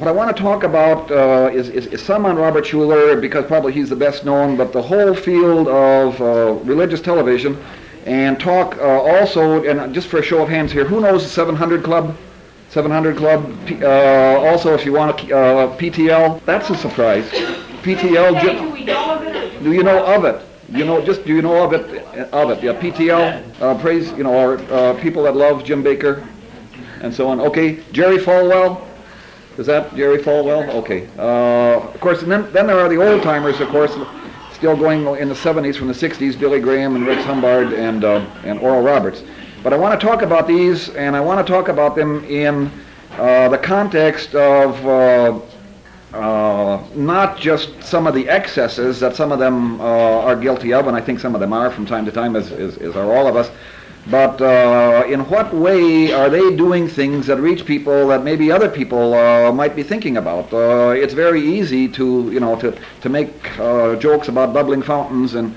what I want to talk about is some on Robert Schuller, because probably he's the best known, but the whole field of religious television, and talk also, and just for a show of hands here, who knows the 700 Club? 700 Club. Also, if you want PTL, that's a surprise. PTL. Do we know of it? Do you know of it? You know, just do you know of it? Yeah, PTL. Praise, our people that love Jim Bakker, and so on. Okay, Jerry Falwell. Is that Jerry Falwell? Okay. Of course, and then there are the old timers, of course, still going in the 70s from the 60s, Billy Graham and Rex Humbard and Oral Roberts. But I want to talk about these, and I want to talk about them in the context of not just some of the excesses that some of them are guilty of, and I think some of them are from time to time, as are all of us, but in what way are they doing things that reach people that maybe other people might be thinking about? It's very easy to make jokes about bubbling fountains and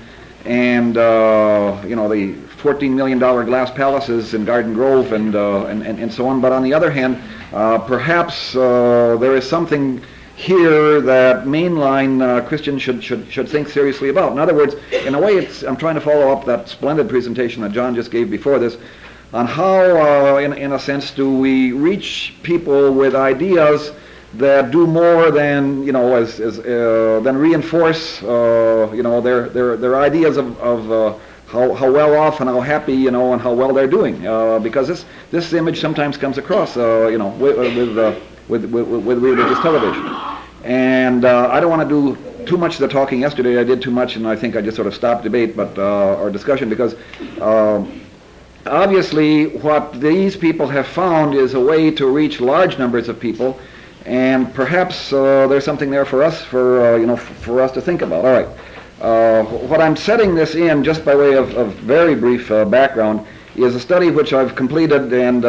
the $14 million glass palaces in Garden Grove and so on. But on the other hand, perhaps there is something here that mainline Christians should think seriously about. In other words, in a way, I'm trying to follow up that splendid presentation that John just gave before this on how, in a sense, do we reach people with ideas that do more than than reinforce their ideas of how well off and how happy and how well they're doing, because this image sometimes comes across with religious television. And I don't want to do too much of the talking. Yesterday I did too much, and I think I just sort of stopped debate, but our discussion, because obviously what these people have found is a way to reach large numbers of people, and perhaps there's something there for us, for us to think about. All right. What I'm setting this in, just by way of very brief background, is a study which I've completed and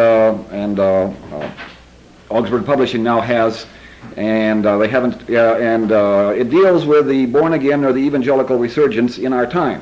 Augsburg Publishing now has, and they haven't. It deals with the born again or the evangelical resurgence in our time.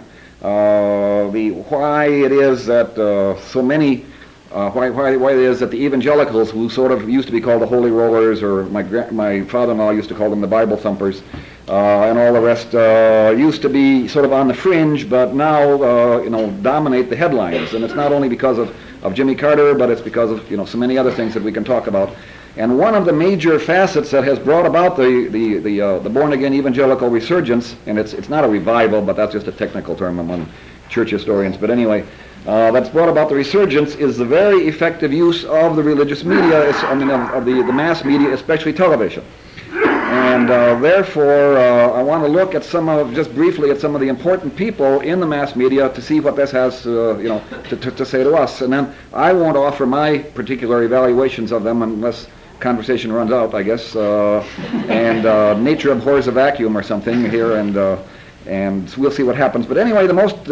Why it is that so many. Why it is that the evangelicals, who sort of used to be called the Holy Rollers, or my father-in-law used to call them the Bible Thumpers, and all the rest, used to be sort of on the fringe, but now dominate the headlines. And it's not only because of Jimmy Carter, but it's because of so many other things that we can talk about. And one of the major facets that has brought about the born-again evangelical resurgence, and it's not a revival, but that's just a technical term among church historians. But anyway. That's brought about the resurgence is the very effective use of the religious media, of the mass media, especially television. And therefore, I want to look at just briefly at some of the important people in the mass media to see what this has, to say to us. And then I won't offer my particular evaluations of them unless conversation runs out, I guess. And nature abhors a vacuum or something here, and we'll see what happens. But anyway,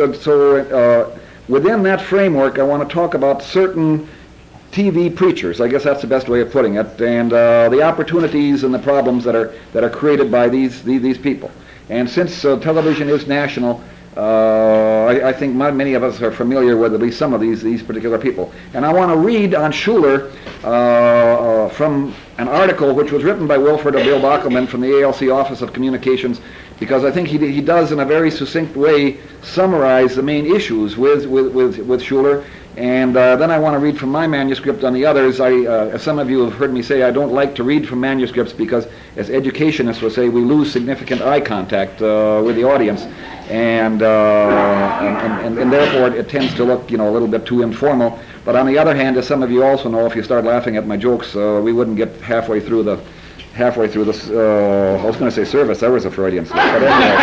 within that framework, I want to talk about certain TV preachers. I guess that's the best way of putting it, and the opportunities and the problems that are created by these people. And since television is national, I think many of us are familiar with at least some of these particular people. And I want to read on Schuller from an article which was written by Wilfred Bill Bockelman from the ALC Office of Communications, because I think he does in a very succinct way summarize the main issues with Schuller. And then I want to read from my manuscript on the others. As some of you have heard me say, I don't like to read from manuscripts because, as educationists will say, we lose significant eye contact with the audience, and therefore it tends to look a little bit too informal. But on the other hand, as some of you also know, if you start laughing at my jokes, we wouldn't get halfway through this. I was going to say service. That was a Freudian slip. But anyway.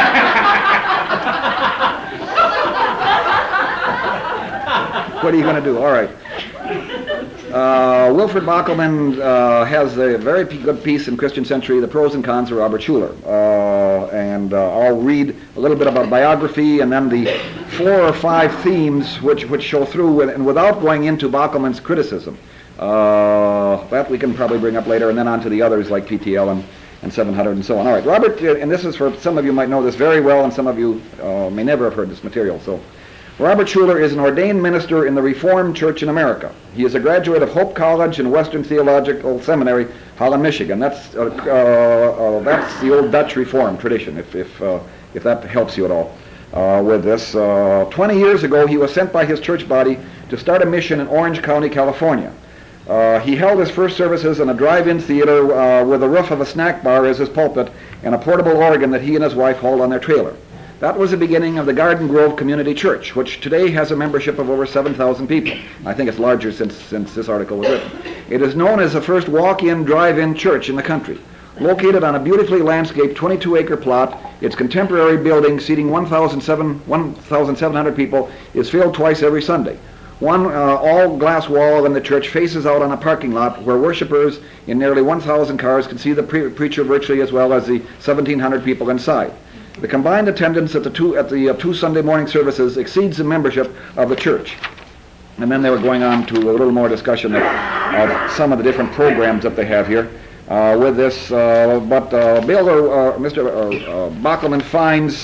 What are you going to do? All right. Wilfred Bockelman has a very good piece in Christian Century, The Pros and Cons of Robert Schuller. And I'll read a little bit about biography and then the 4 or 5 themes which show through, and without going into Bockelman's criticism. That we can probably bring up later, and then on to the others like PTL and 700 and so on. All right, Robert, and this is for some of you might know this very well, and some of you may never have heard this material. So, Robert Schuller is an ordained minister in the Reformed Church in America. He is a graduate of Hope College and Western Theological Seminary, Holland, Michigan. That's the old Dutch Reformed tradition, if that helps you at all with this. 20 years ago, he was sent by his church body to start a mission in Orange County, California. He held his first services in a drive-in theater with the roof of a snack bar as his pulpit and a portable organ that he and his wife hauled on their trailer. That was the beginning of the Garden Grove Community Church, which today has a membership of over 7,000 people. I think it's larger since this article was written. It is known as the first walk-in, drive-in church in the country. Located on a beautifully landscaped 22-acre plot, its contemporary building seating 1,700 people is filled twice every Sunday. One all-glass wall in the church faces out on a parking lot where worshipers in nearly 1,000 cars can see the preacher virtually as well as the 1,700 people inside. The combined attendance at the two Sunday morning services exceeds the membership of the church. And then they were going on to a little more discussion of some of the different programs that they have here with this. Mr. Bockelman finds,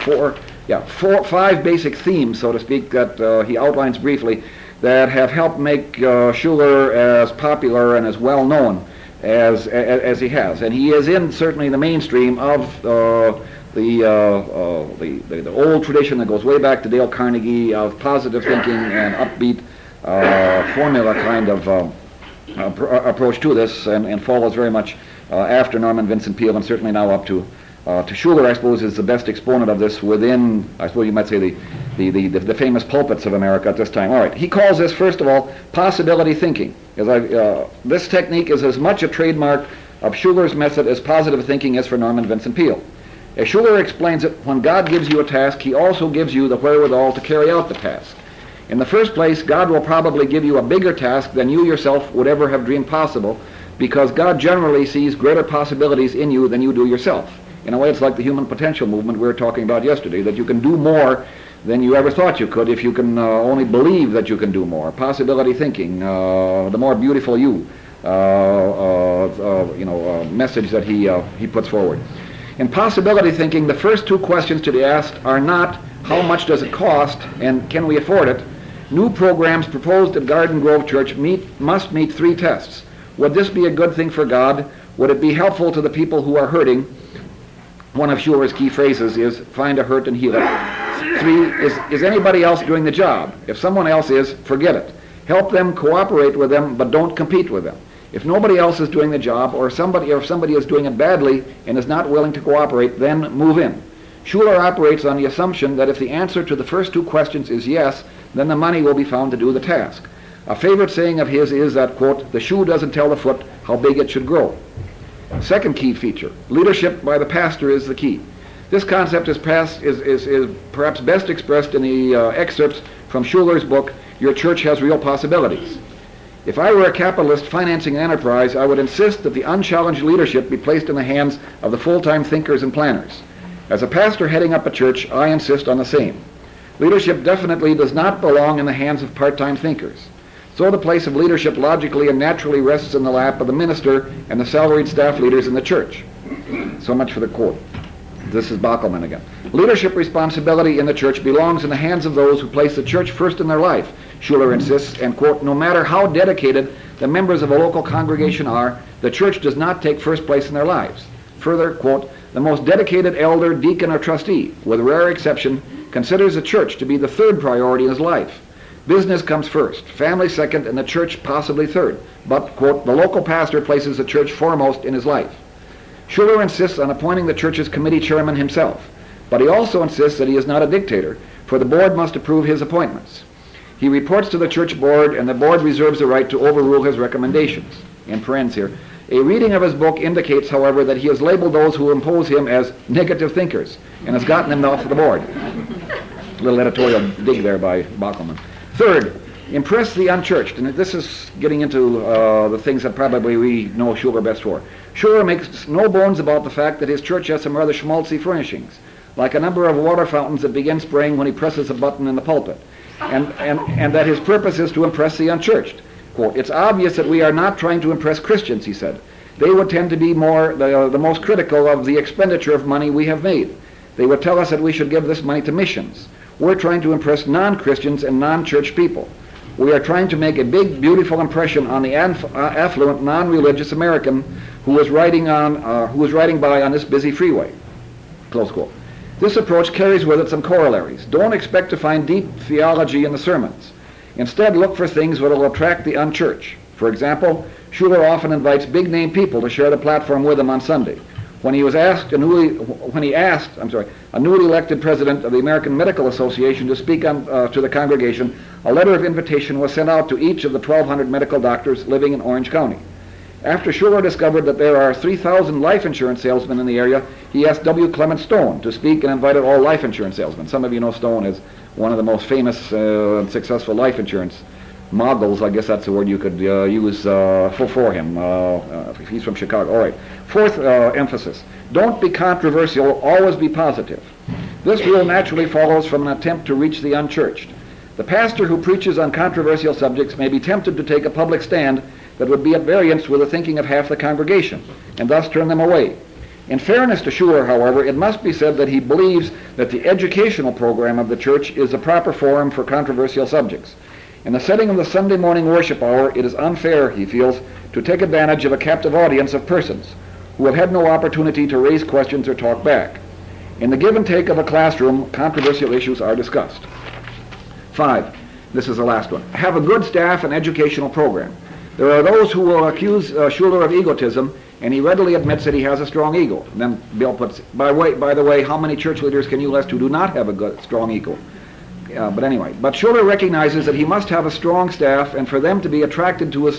five basic themes, so to speak, that he outlines briefly that have helped make Schuller as popular and as well known as he has. And he is in certainly the mainstream of the old tradition that goes way back to Dale Carnegie of positive thinking and upbeat formula kind of approach to this, and follows very much after Norman Vincent Peale, and certainly now up to Schuller, I suppose, is the best exponent of this within, I suppose you might say, the famous pulpits of America at this time. All right, he calls this, first of all, possibility thinking. This technique is as much a trademark of Schuller's method as positive thinking is for Norman Vincent Peale. As Schuller explains it, when God gives you a task, he also gives you the wherewithal to carry out the task. In the first place, God will probably give you a bigger task than you yourself would ever have dreamed possible, because God generally sees greater possibilities in you than you do yourself. In a way, it's like the human potential movement we were talking about yesterday, that you can do more than you ever thought you could if you can only believe that you can do more. Possibility thinking, the more beautiful you, message that he puts forward. In possibility thinking, the first two questions to be asked are not how much does it cost and can we afford it. New programs proposed at Garden Grove Church must meet three tests. Would this be a good thing for God? Would it be helpful to the people who are hurting? One of Schuller's key phrases is find a hurt and heal it. Three, is anybody else doing the job? If someone else is, forget it. Help them, cooperate with them, but don't compete with them. If nobody else is doing the job, or if somebody is doing it badly and is not willing to cooperate, then move in. Schuller operates on the assumption that if the answer to the first two questions is yes, then the money will be found to do the task. A favorite saying of his is that, quote, the shoe doesn't tell the foot how big it should grow. Second key feature, leadership by the pastor is the key. This concept is perhaps best expressed in the excerpts from Schuller's book, Your Church Has Real Possibilities. If I were a capitalist financing an enterprise, I would insist that the unchallenged leadership be placed in the hands of the full-time thinkers and planners. As a pastor heading up a church, I insist on the same. Leadership definitely does not belong in the hands of part-time thinkers. So the place of leadership logically and naturally rests in the lap of the minister and the salaried staff leaders in the church. So much for the quote. This is Bockelman again. Leadership responsibility in the church belongs in the hands of those who place the church first in their life, Schuller insists, and, quote, no matter how dedicated the members of a local congregation are, the church does not take first place in their lives. Further, quote, the most dedicated elder, deacon, or trustee, with rare exception, considers the church to be the third priority in his life. Business comes first, family second, and the church possibly third. But, quote, the local pastor places the church foremost in his life. Schuller insists on appointing the church's committee chairman himself, but he also insists that he is not a dictator, for the board must approve his appointments. He reports to the church board, and the board reserves the right to overrule his recommendations. In parentheses here, a reading of his book indicates, however, that he has labeled those who oppose him as negative thinkers, and has gotten them off the board. A little editorial dig there by Bockelman. Third, impress the unchurched, and this is getting into the things that probably we know Schuller best for. Schuller makes no bones about the fact that his church has some rather schmaltzy furnishings, like a number of water fountains that begin spraying when he presses a button in the pulpit, and that his purpose is to impress the unchurched. Quote, it's obvious that we are not trying to impress Christians, he said. They would tend to be the most critical of the expenditure of money we have made. They would tell us that we should give this money to missions, we're trying to impress non-Christians and non-church people. We are trying to make a big, beautiful impression on the affluent, non-religious American who is riding by on this busy freeway." Close quote. This approach carries with it some corollaries. Don't expect to find deep theology in the sermons. Instead, look for things that will attract the unchurched. For example, Schuller often invites big-name people to share the platform with him on Sunday. When he asked a newly elected president of the American Medical Association to speak to the congregation, a letter of invitation was sent out to each of the 1,200 medical doctors living in Orange County. After Schuller discovered that there are 3,000 life insurance salesmen in the area, he asked W. Clement Stone to speak and invited all life insurance salesmen. Some of you know Stone is one of the most famous and successful life insurance moguls. I guess that's the word you could use for him. He's from Chicago. All right. Fourth emphasis. Don't be controversial, always be positive. This rule naturally follows from an attempt to reach the unchurched. The pastor who preaches on controversial subjects may be tempted to take a public stand that would be at variance with the thinking of half the congregation, and thus turn them away. In fairness to Schuller, however, it must be said that he believes that the educational program of the church is the proper forum for controversial subjects. In the setting of the Sunday morning worship hour, it is unfair, he feels, to take advantage of a captive audience of persons who have had no opportunity to raise questions or talk back. In the give and take of a classroom, controversial issues are discussed. 5. This is the last one. Have a good staff and educational program. There are those who will accuse Schuller of egotism, and he readily admits that he has a strong ego. And then Bill puts, by the way, how many church leaders can you list who do not have a good, strong ego? But Schuller recognizes that he must have a strong staff, and for them to be attracted to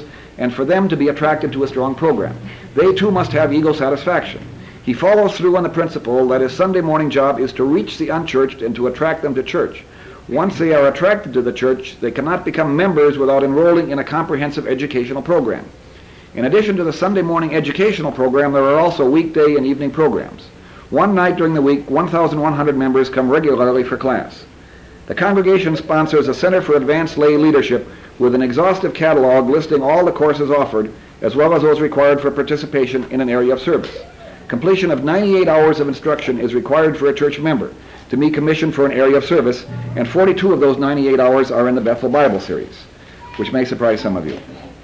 a strong program. They too must have ego satisfaction. He follows through on the principle that his Sunday morning job is to reach the unchurched and to attract them to church. Once they are attracted to the church, they cannot become members without enrolling in a comprehensive educational program. In addition to the Sunday morning educational program, there are also weekday and evening programs. One night during the week, 1,100 members come regularly for class. The congregation sponsors a Center for Advanced Lay Leadership with an exhaustive catalog listing all the courses offered, as well as those required for participation in an area of service. Completion of 98 hours of instruction is required for a church member to be commissioned for an area of service, and 42 of those 98 hours are in the Bethel Bible series, which may surprise some of you.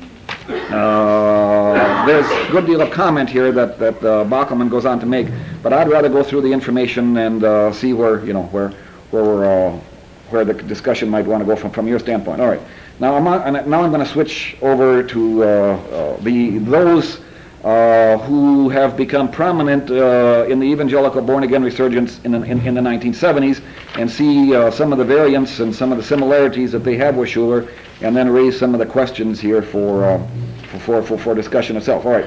There's a good deal of comment here that Bockelman goes on to make, but I'd rather go through the information and see where the discussion might want to go from your standpoint. All right. Now I'm going to switch over to those who have become prominent in the evangelical born-again resurgence in the 1970s, and see some of the variants and some of the similarities that they have with Schuller, and then raise some of the questions here for discussion itself. All right.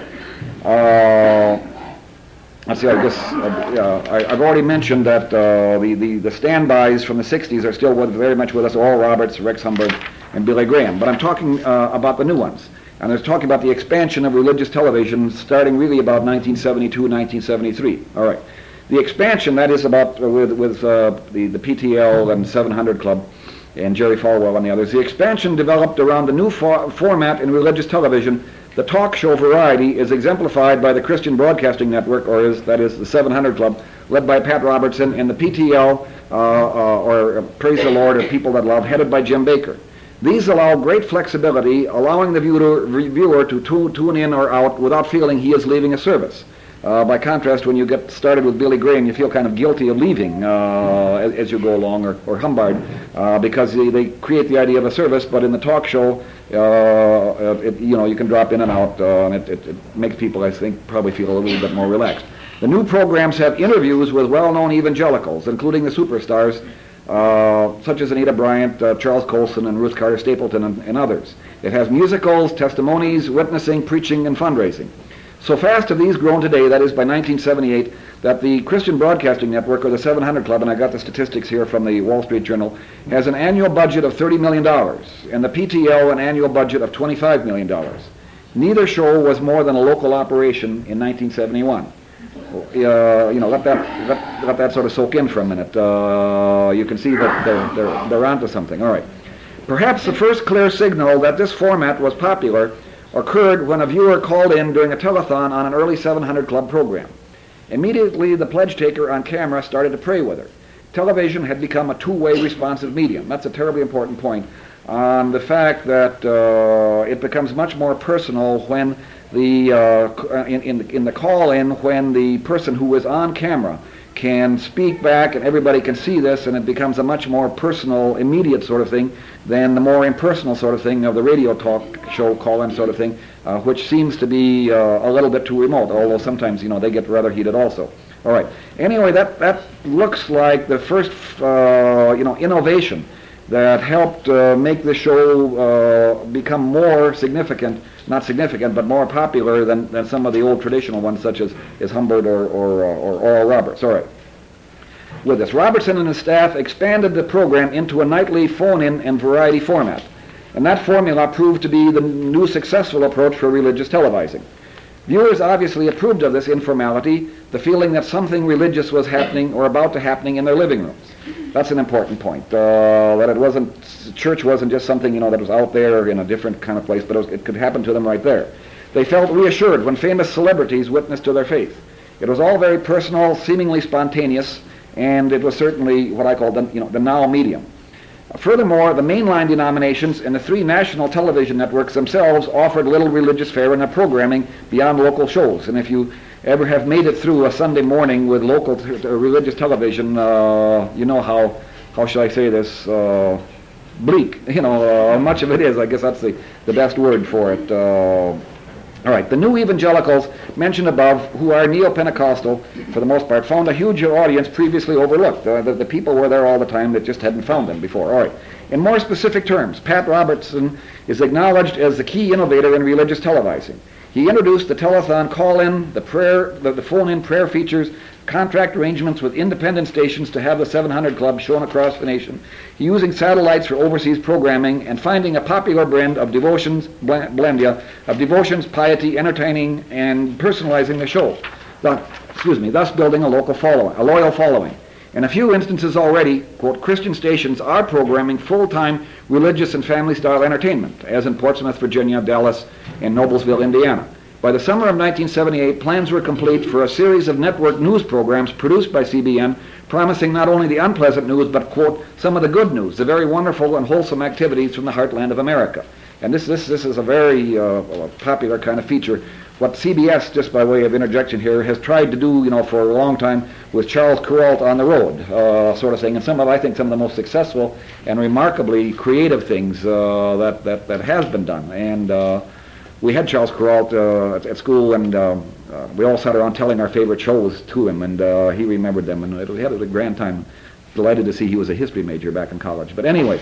Let's see. I guess I've already mentioned that the standbys from the '60s are still very much with us: Oral Roberts, Rex Humbard, and Billy Graham. But I'm talking about the new ones. And they're talking about the expansion of religious television starting really about 1972, 1973. All right. The expansion, that is about with the PTL and 700 Club and Jerry Falwell and the others. The expansion developed around the new format in religious television. The talk show variety is exemplified by the Christian Broadcasting Network, that is the 700 Club, led by Pat Robertson, and the PTL, or Praise the Lord, or People That Love, headed by Jim Baker. These allow great flexibility, allowing the viewer to tune in or out without feeling he is leaving a service. By contrast, when you get started with Billy Graham, you feel kind of guilty of leaving as you go along, or Humbard, because they create the idea of a service, but in the talk show, you can drop in and out, and it makes people, I think, probably feel a little bit more relaxed. The new programs have interviews with well-known evangelicals, including the superstars, such as Anita Bryant, Charles Colson, and Ruth Carter Stapleton, and others. It has musicals, testimonies, witnessing, preaching, and fundraising. So fast have these grown today, that is by 1978, that the Christian Broadcasting Network, or the 700 Club, and I got the statistics here from the Wall Street Journal, has an annual budget of $30 million, and the PTL an annual budget of $25 million. Neither show was more than a local operation in 1971. Let that sort of soak in for a minute. You can see that they're onto something. All right. Perhaps the first clear signal that this format was popular occurred when a viewer called in during a telethon on an early 700 Club program. Immediately, the pledge taker on camera started to pray with her. television had become a two-way responsive medium. That's a terribly important point on the fact that it becomes much more personal when in the call-in, when the person who is on camera can speak back and everybody can see this, and it becomes a much more personal, immediate sort of thing than the more impersonal sort of thing of the radio talk show call-in sort of thing, which seems to be a little bit too remote, although sometimes, they get rather heated also. All right. Anyway, that looks like the first, innovation that helped make the show become more significant, not significant, but more popular than some of the old traditional ones, such as Humbert or Oral Roberts. All right. With this, Robertson and his staff expanded the program into a nightly phone-in and variety format, and that formula proved to be the new successful approach for religious televising. Viewers obviously approved of this informality, the feeling that something religious was happening or about to happening in their living rooms. That's an important point, that church wasn't just something, that was out there in a different kind of place, but it could happen to them right there. They felt reassured when famous celebrities witnessed to their faith. It was all very personal, seemingly spontaneous, and it was certainly what I call the now medium. Furthermore, the mainline denominations and the three national television networks themselves offered little religious fare in their programming beyond local shows. And if you ever have made it through a Sunday morning with local religious television, you know how shall I say this, bleak, much of it is. I guess that's the best word for it. All right, the new evangelicals mentioned above, who are neo-Pentecostal for the most part, found a huge audience previously overlooked. The people were there all the time that just hadn't found them before. All right. In more specific terms, Pat Robertson is acknowledged as the key innovator in religious televising. He introduced the telethon call-in, the phone-in prayer features, contract arrangements with independent stations to have the 700 Club shown across the nation, using satellites for overseas programming, and finding a popular blend of devotions, piety, entertaining, and personalizing the show. Thus building a loyal following. In a few instances already, quote, Christian stations are programming full-time religious and family-style entertainment, as in Portsmouth, Virginia, Dallas, and Noblesville, Indiana. By the summer of 1978, plans were complete for a series of network news programs produced by CBN, promising not only the unpleasant news, but, quote, some of the good news, the very wonderful and wholesome activities from the heartland of America. And this is a very popular kind of feature. What CBS, just by way of interjection here, has tried to do, for a long time with Charles Kuralt on the road, sort of thing, and I think some of the most successful and remarkably creative things that has been done. And we had Charles Kuralt at school, and we all sat around telling our favorite shows to him, and he remembered them, and we had a grand time. Delighted to see he was a history major back in college. But anyway,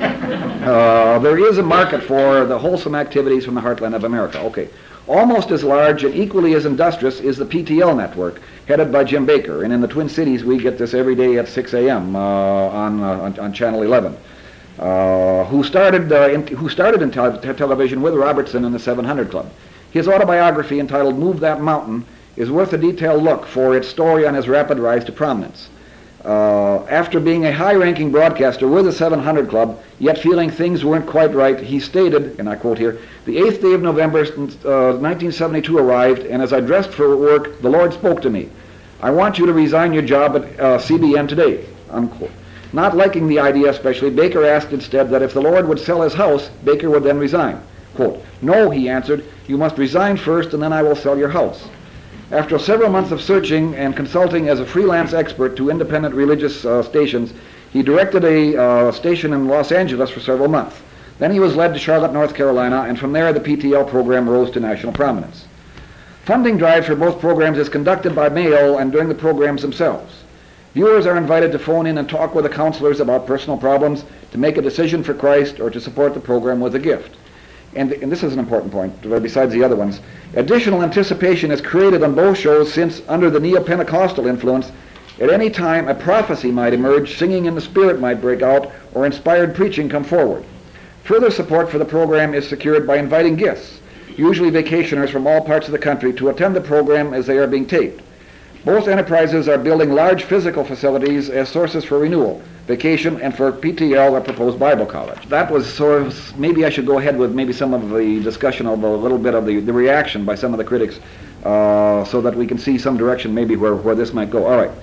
there is a market for the wholesome activities from the heartland of America. Okay. Almost as large and equally as industrious is the PTL network, headed by Jim Baker. And in the Twin Cities, we get this every day at 6 a.m. On Channel 11. Who started in television with Robertson and the 700 Club. His autobiography, entitled Move That Mountain, is worth a detailed look for its story on his rapid rise to prominence. After being a high-ranking broadcaster with the 700 Club, yet feeling things weren't quite right, he stated, and I quote here, "The 8th day of November 1972 arrived, and as I dressed for work, the Lord spoke to me. I want you to resign your job at CBN today," unquote. Not liking the idea especially, Baker asked instead that if the Lord would sell his house, Baker would then resign. Quote, "No," he answered, "you must resign first, and then I will sell your house." After several months of searching and consulting as a freelance expert to independent religious stations, he directed a station in Los Angeles for several months. Then he was led to Charlotte, North Carolina, and from there the PTL program rose to national prominence. Funding drives for both programs is conducted by mail and during the programs themselves. Viewers are invited to phone in and talk with the counselors about personal problems, to make a decision for Christ, or to support the program with a gift. And this is an important point, besides the other ones. Additional anticipation is created on both shows since, under the Neo-Pentecostal influence, at any time a prophecy might emerge, singing in the Spirit might break out, or inspired preaching come forward. Further support for the program is secured by inviting guests, usually vacationers from all parts of the country, to attend the program as they are being taped. Both enterprises are building large physical facilities as sources for renewal, vacation, and for PTL, a proposed Bible college. That was sort of, maybe I should go ahead with maybe some of the discussion of a little bit of the reaction by some of the critics, so that we can see some direction maybe where this might go. All right.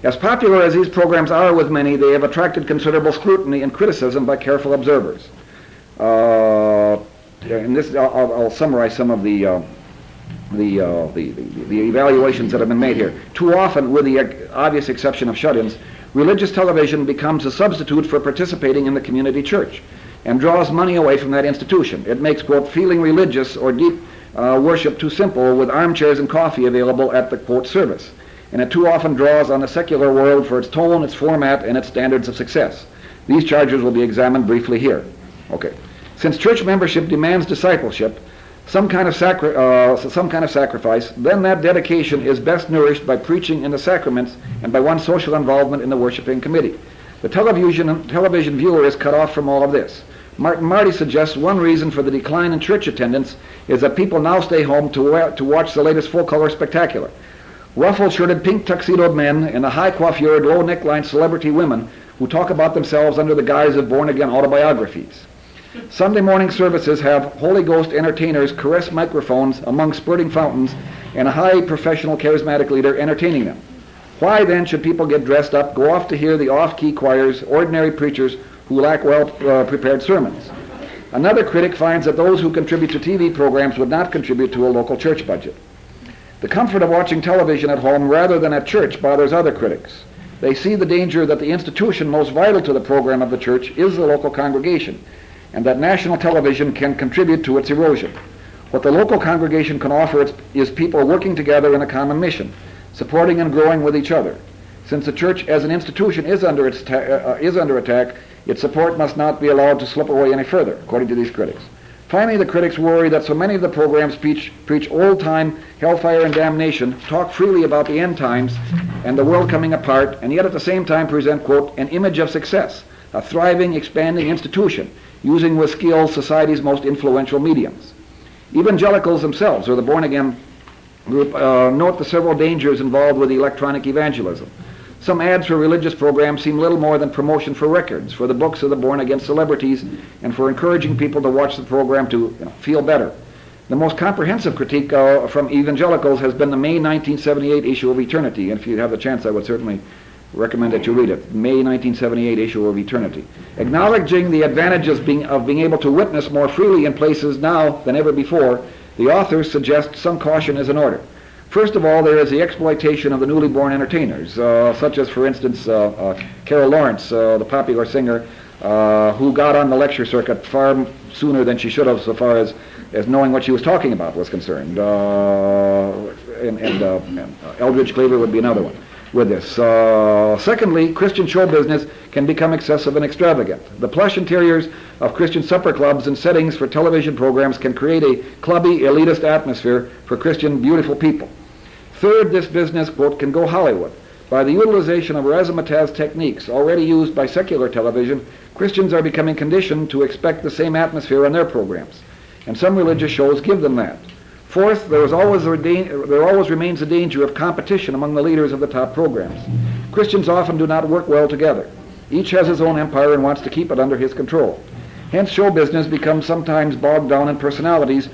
As popular as these programs are with many, they have attracted considerable scrutiny and criticism by careful observers. And this, I'll summarize some of the evaluations that have been made here. Too often, with the obvious exception of shut-ins, religious television becomes a substitute for participating in the community church and draws money away from that institution. It makes, quote, feeling religious or deep worship too simple with armchairs and coffee available at the, quote, service. And it too often draws on the secular world for its tone, its format, and its standards of success. These charges will be examined briefly here. Okay. Since church membership demands discipleship, some kind of sacrifice, then that dedication is best nourished by preaching in the sacraments and by one's social involvement in the worshiping committee. The television viewer is cut off from all of this. Martin Marty suggests one reason for the decline in church attendance is that people now stay home to watch the latest full-color spectacular. Ruffle-shirted, pink tuxedoed men and the high-coiffured, low-neckline celebrity women who talk about themselves under the guise of born-again autobiographies. Sunday morning services have Holy Ghost entertainers caress microphones among spurting fountains and a high professional charismatic leader entertaining them. Why then should people get dressed up, go off to hear the off-key choirs, ordinary preachers who lack well-prepared sermons? Another critic finds that those who contribute to TV programs would not contribute to a local church budget. The comfort of watching television at home rather than at church bothers other critics. They see the danger that the institution most vital to the program of the church is the local congregation, and that national television can contribute to its erosion. What the local congregation can offer is people working together in a common mission, supporting and growing with each other. Since the church as an institution is under attack, its support must not be allowed to slip away any further, according to these critics. Finally, the critics worry that so many of the programs preach old-time hellfire and damnation, talk freely about the end times and the world coming apart, and yet at the same time present, quote, an image of success, a thriving, expanding institution, using with skill society's most influential mediums. Evangelicals themselves, or the born-again group, note the several dangers involved with electronic evangelism. Some ads for religious programs seem little more than promotion for records, for the books of the born-again celebrities, and for encouraging people to watch the program to feel better. The most comprehensive critique from evangelicals has been the May 1978 issue of Eternity, and if you have the chance, I would certainly recommend that you read it. May 1978 issue of Eternity. Acknowledging the advantages of being able to witness more freely in places now than ever before, the authors suggest some caution is in order. First of all, there is the exploitation of the newly born entertainers, such as, for instance, Carol Lawrence, the popular singer, who got on the lecture circuit far sooner than she should have, so far as knowing what she was talking about was concerned. And Eldridge Cleaver would be another one with this. Secondly, Christian show business can become excessive and extravagant. The plush interiors of Christian supper clubs and settings for television programs can create a clubby, elitist atmosphere for Christian beautiful people. Third, this business, quote, can go Hollywood. By the utilization of razzmatazz techniques already used by secular television, Christians are becoming conditioned to expect the same atmosphere on their programs, and some religious shows give them that. Fourth, there always remains the danger of competition among the leaders of the top programs. Christians often do not work well together. Each has his own empire and wants to keep it under his control. Hence, show business becomes sometimes bogged down in personalities,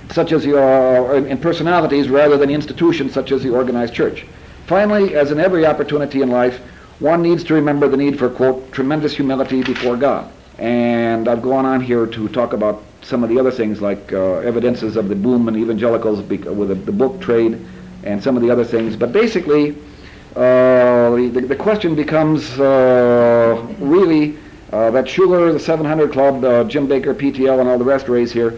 rather than institutions such as the organized church. Finally, as in every opportunity in life, one needs to remember the need for, quote, tremendous humility before God. And I've gone on here to talk about some of the other things like evidences of the boom in evangelicals with the book trade and some of the other things. But basically, the question becomes really that Schuller, the 700 Club, Jim Baker, PTL, and all the rest raise here.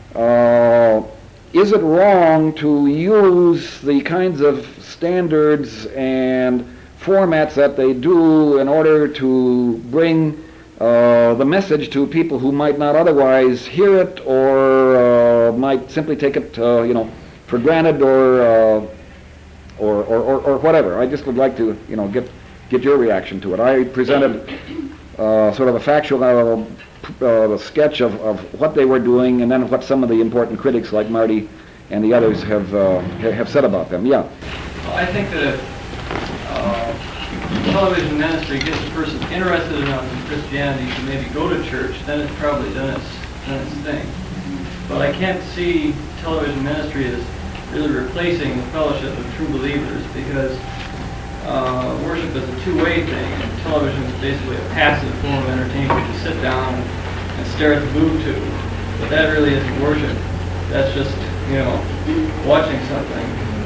Is it wrong to use the kinds of standards and formats that they do in order to bring the message to people who might not otherwise hear it or might simply take it, for granted or whatever? I just would like to, get your reaction to it. I presented sort of a factual sketch of what they were doing, and then what some of the important critics like Marty and the others have said about them. Yeah. Well, I think that if television ministry gets a person interested enough in Christianity to maybe go to church, then it's probably done its thing. But I can't see television ministry as really replacing the fellowship of true believers, because worship as a two-way thing, and television is basically a passive form of entertainment. You sit down and stare at the boob tube, but that really isn't worship. That's just, watching something.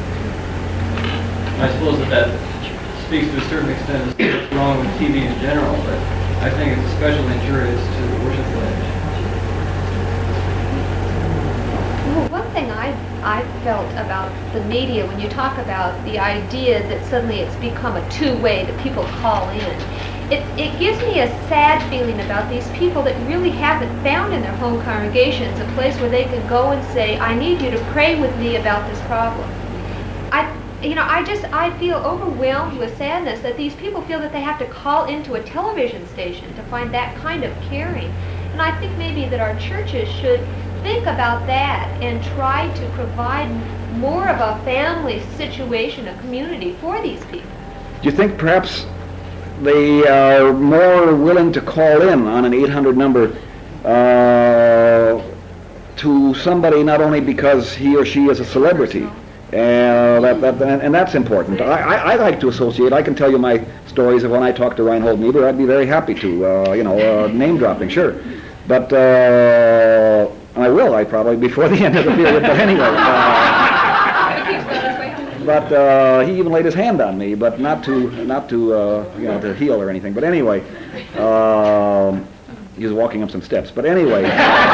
I suppose that speaks to a certain extent as to what's wrong with TV in general, but I think it's especially injurious to the worship village. Well, one thing I felt about the media, when you talk about the idea that suddenly it's become a two-way, that people call in, it gives me a sad feeling about these people that really haven't found in their home congregations a place where they can go and say, I need you to pray with me about this problem. I feel overwhelmed with sadness that these people feel that they have to call into a television station to find that kind of caring. And I think maybe that our churches should think about that and try to provide more of a family situation, a community for these people. Do you think perhaps they are more willing to call in on an 800 number to somebody not only because he or she is a celebrity, and that's important. I like to associate. I can tell you my stories of when I talked to Reinhold Niebuhr. I'd be very happy to, name dropping, sure. But I will. I probably before the end of the period. But anyway. But he even laid his hand on me, but not to to heal or anything. But anyway, he was walking up some steps. But anyway.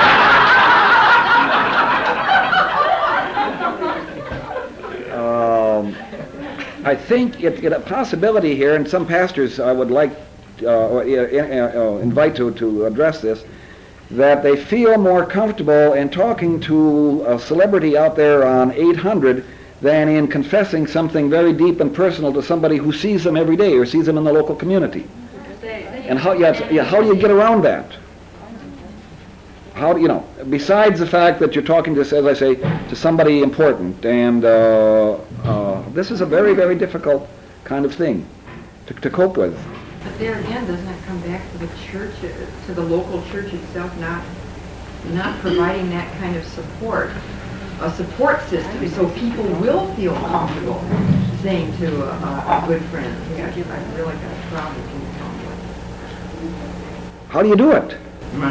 I think it's a possibility here, and some pastors I would like invite to address this, that they feel more comfortable in talking to a celebrity out there on 800 than in confessing something very deep and personal to somebody who sees them every day or sees them in the local community. And how do you get around that? How do besides the fact that you're talking to, as I say, to somebody important, and this is a very, very difficult kind of thing to cope with. But there again, doesn't it come back to the church, to the local church itself, not providing that kind of support, a support system, so people will feel comfortable saying to a good friend, "Yeah, I've really got a problem. Can you help me?" How do you do it?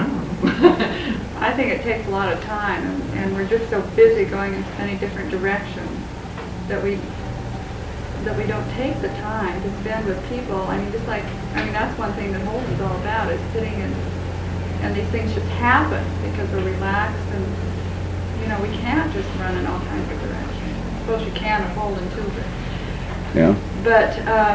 I think it takes a lot of time, and we're just so busy going in many different directions that we don't take the time to spend with people. That's one thing that Holt is all about, is sitting and these things just happen because we're relaxed, and we can't just run in all kinds of directions. I suppose you can if Holt and Tuber. Yeah. But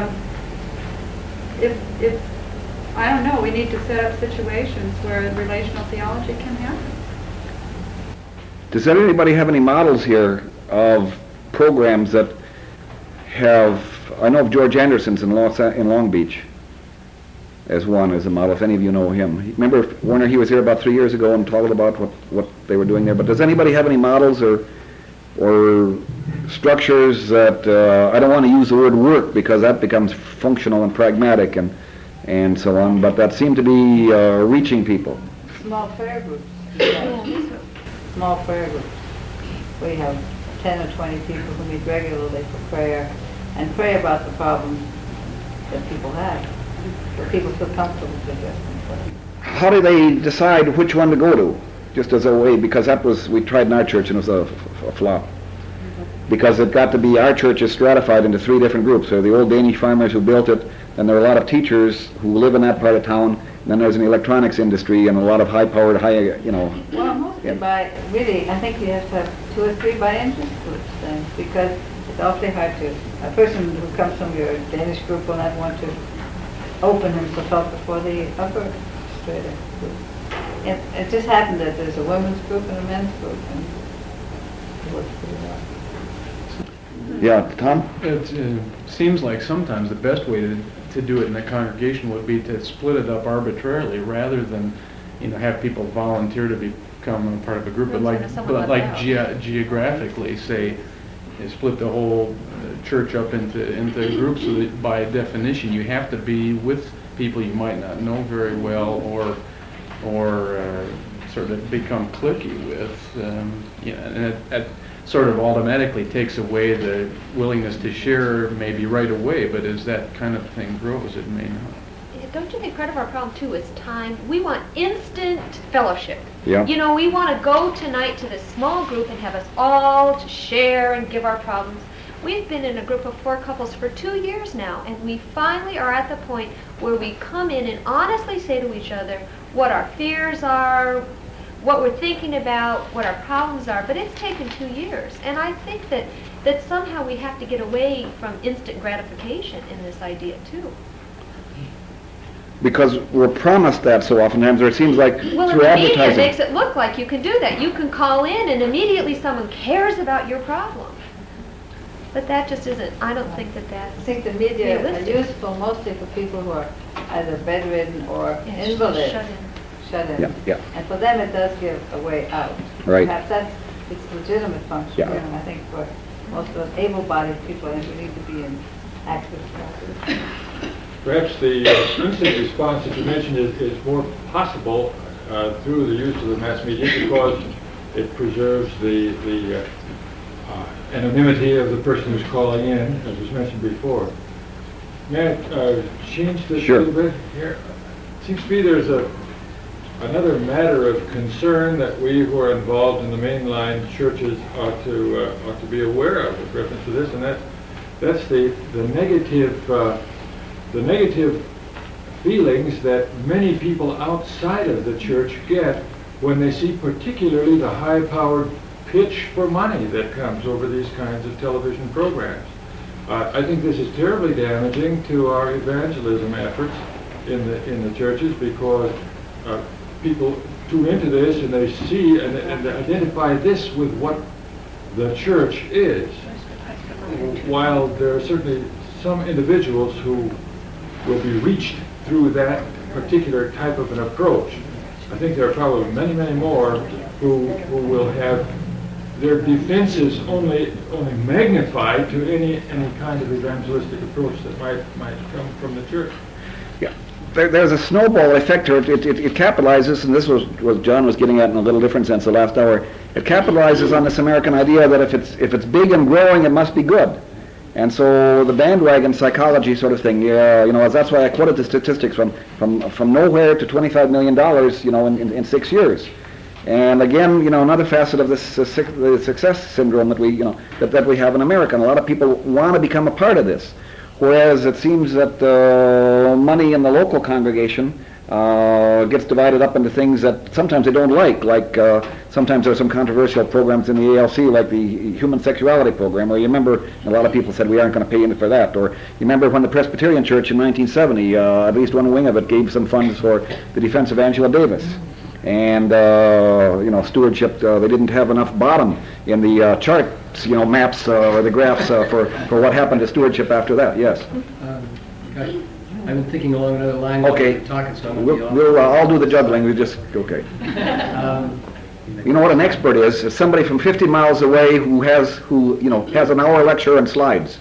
if I don't know, we need to set up situations where relational theology can happen. Does anybody have any models here of programs that have? I know of George Anderson's in Long Beach as a model, if any of you know him. Remember, Werner, he was here about 3 years ago and talked about what they were doing there. But does anybody have any models or structures that, I don't want to use the word work because that becomes functional and pragmatic and so on, but that seem to be reaching people? Small prayer groups. Small prayer groups. We have 10 or 20 people who meet regularly for prayer and pray about the problems that people have, so people feel comfortable to address them. How do they decide which one to go to? Just as a way, because we tried in our church and it was a flop. Because it got to be, our church is stratified into 3 different groups. There are the old Danish farmers who built it, and there are a lot of teachers who live in that part of town, and then there's an electronics industry and a lot of high-powered, Well, mostly really, I think you have to have 2 or 3 by interest groups then, because it's awfully hard to, a person who comes from your Danish group will not want to open himself up before the upper strata group. It just happened that there's a women's group and a men's group, and it works pretty well. Yeah, Tom? It seems like sometimes the best way to do it in a congregation would be to split it up arbitrarily rather than, have people volunteer to become a part of a group, but like geographically, say, split the whole church up into groups, so that by definition you have to be with people you might not know very well or sort of become cliquey with. And sort of automatically takes away the willingness to share maybe right away, but as that kind of thing grows, it may not. Don't you think part of our problem too is time? We want instant fellowship. Yeah. You know, we want to go tonight to this small group and have us all to share and give our problems. We've been in a group of 4 couples for 2 years now, and we finally are at the point where we come in and honestly say to each other what our fears are, what we're thinking about, what our problems are, but it's taken 2 years. And I think that somehow we have to get away from instant gratification in this idea too. Because we're promised that so oftentimes, or it seems like Well, through and the media advertising. makes it look like you can do that. You can call in and immediately someone cares about your problem. But that just isn't, I don't think that I that's think the media are realistic. useful mostly for people who are either bedridden or Yeah, invalids, shut in. shut in. Yeah, yeah. And for them, it does give a way out. Right. Perhaps that's its legitimate function. Yeah. And I think for most of us able-bodied people, I think we need to be in active classes. Perhaps the instant response that you mentioned is more possible through the use of the mass media because it preserves the anonymity of the person who's calling in, as was mentioned before. May I change this Sure. a little bit here? It seems to me there's another matter of concern that we who are involved in the mainline churches ought to be aware of with reference to this, and that's the negative feelings that many people outside of the church get when they see particularly the high-powered pitch for money that comes over these kinds of television programs. I think this is terribly damaging to our evangelism efforts in the churches because people tune into this and they see and identify this with what the church is. While there are certainly some individuals who will be reached through that particular type of an approach, I think there are probably many, many more who will have their defenses only magnified to any kind of evangelistic approach that might come from the church. Yeah. There's a snowball effect here. It capitalizes, and this was what John was getting at in a little different sense the last hour. It capitalizes on this American idea that if it's big and growing, it must be good. And so the bandwagon psychology sort of thing, that's why I quoted the statistics from nowhere to $25 million, in 6 years. And again, another facet of this the success syndrome that we have in America. And a lot of people want to become a part of this, whereas it seems that money in the local congregation gets divided up into things that sometimes they don't like. Like sometimes there are some controversial programs in the ALC, like the human sexuality program, where you remember a lot of people said we aren't going to pay you for that. Or you remember when the Presbyterian Church in 1970, at least one wing of it gave some funds for the defense of Angela Davis. And stewardship, they didn't have enough bottom in the charts, maps or the graphs for what happened to stewardship after that. Yes. I've been thinking along another line. Okay. Talking, so I'm gonna be off. I'll do the juggling. Okay. You know what an expert is? It's somebody from 50 miles away who has an hour lecture and slides.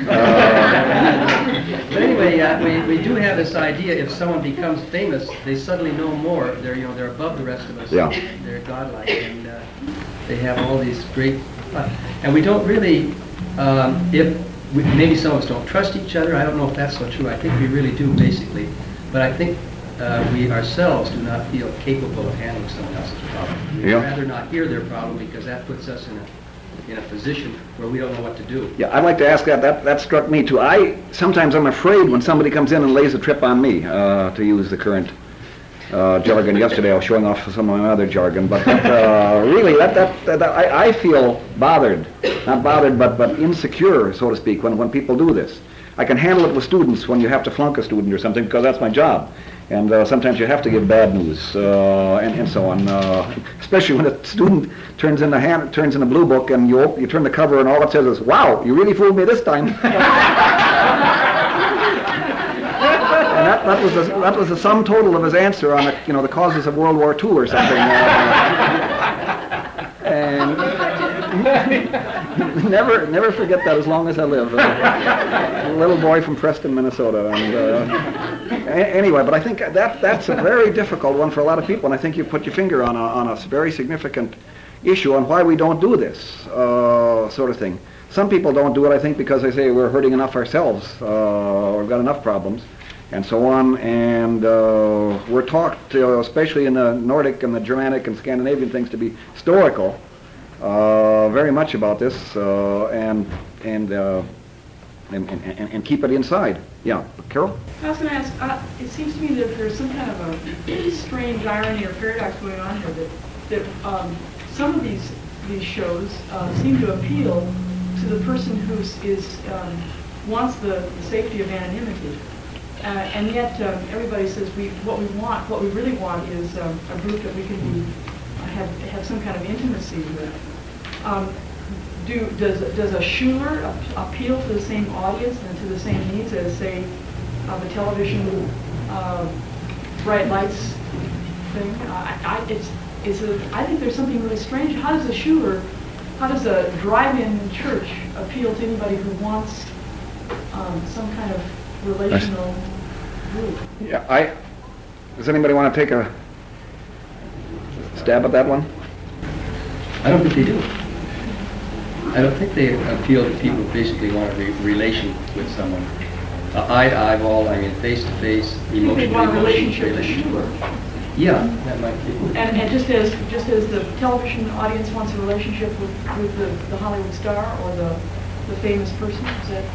But anyway, we do have this idea: if someone becomes famous, they suddenly know more. They're above the rest of us. Yeah. They're godlike, and they have all these great. And we don't really, maybe some of us don't trust each other. I don't know if that's so true. I think we really do, basically. But I think we ourselves do not feel capable of handling someone else's problem. We'd Yeah. rather not hear their problem because that puts us in a position where we don't know what to do. Yeah, I'd like to ask that. That struck me too. Sometimes I'm afraid when somebody comes in and lays a trip on me, to use the current jargon. Yesterday I was showing off some of my other jargon, but really, I feel bothered, not bothered, but insecure, so to speak, when people do this. I can handle it with students when you have to flunk a student or something because that's my job. And sometimes you have to give bad news and so on. Especially when a student turns in a blue book and you turn the cover and all it says is, "Wow, you really fooled me this time." And that was the sum total of his answer on the causes of World War II or something. And never forget that as long as I live. A little boy from Preston, Minnesota. And anyway, but I think that's a very difficult one for a lot of people, and I think you put your finger on a very significant issue on why we don't do this sort of thing. Some people don't do it, I think, because they say we're hurting enough ourselves, or we've got enough problems, and so on. And we're taught, especially in the Nordic and the Germanic and Scandinavian things, to be stoical, very much about this, and keep it inside. Yeah, Carol? I was going to ask, it seems to me that there's some kind of a strange irony or paradox going on here, that some of these shows seem to appeal to the person who wants the safety of anonymity. And yet everybody says what we really want is a group that we can have some kind of intimacy with. Does a Schuler appeal to the same audience and to the same needs as, say, the television bright lights thing? I think there's something really strange. How does a drive-in church appeal to anybody who wants some kind of relational group? Yeah, does anybody want to take a stab at that one? I don't think they do. I don't think they appeal to people who basically want a relation with someone. Eye to eyeball, I mean face to face, emotional. They want a relationship with Schuler. Yeah, that might be. And just as the television audience wants a relationship with the Hollywood star or the famous person, is that?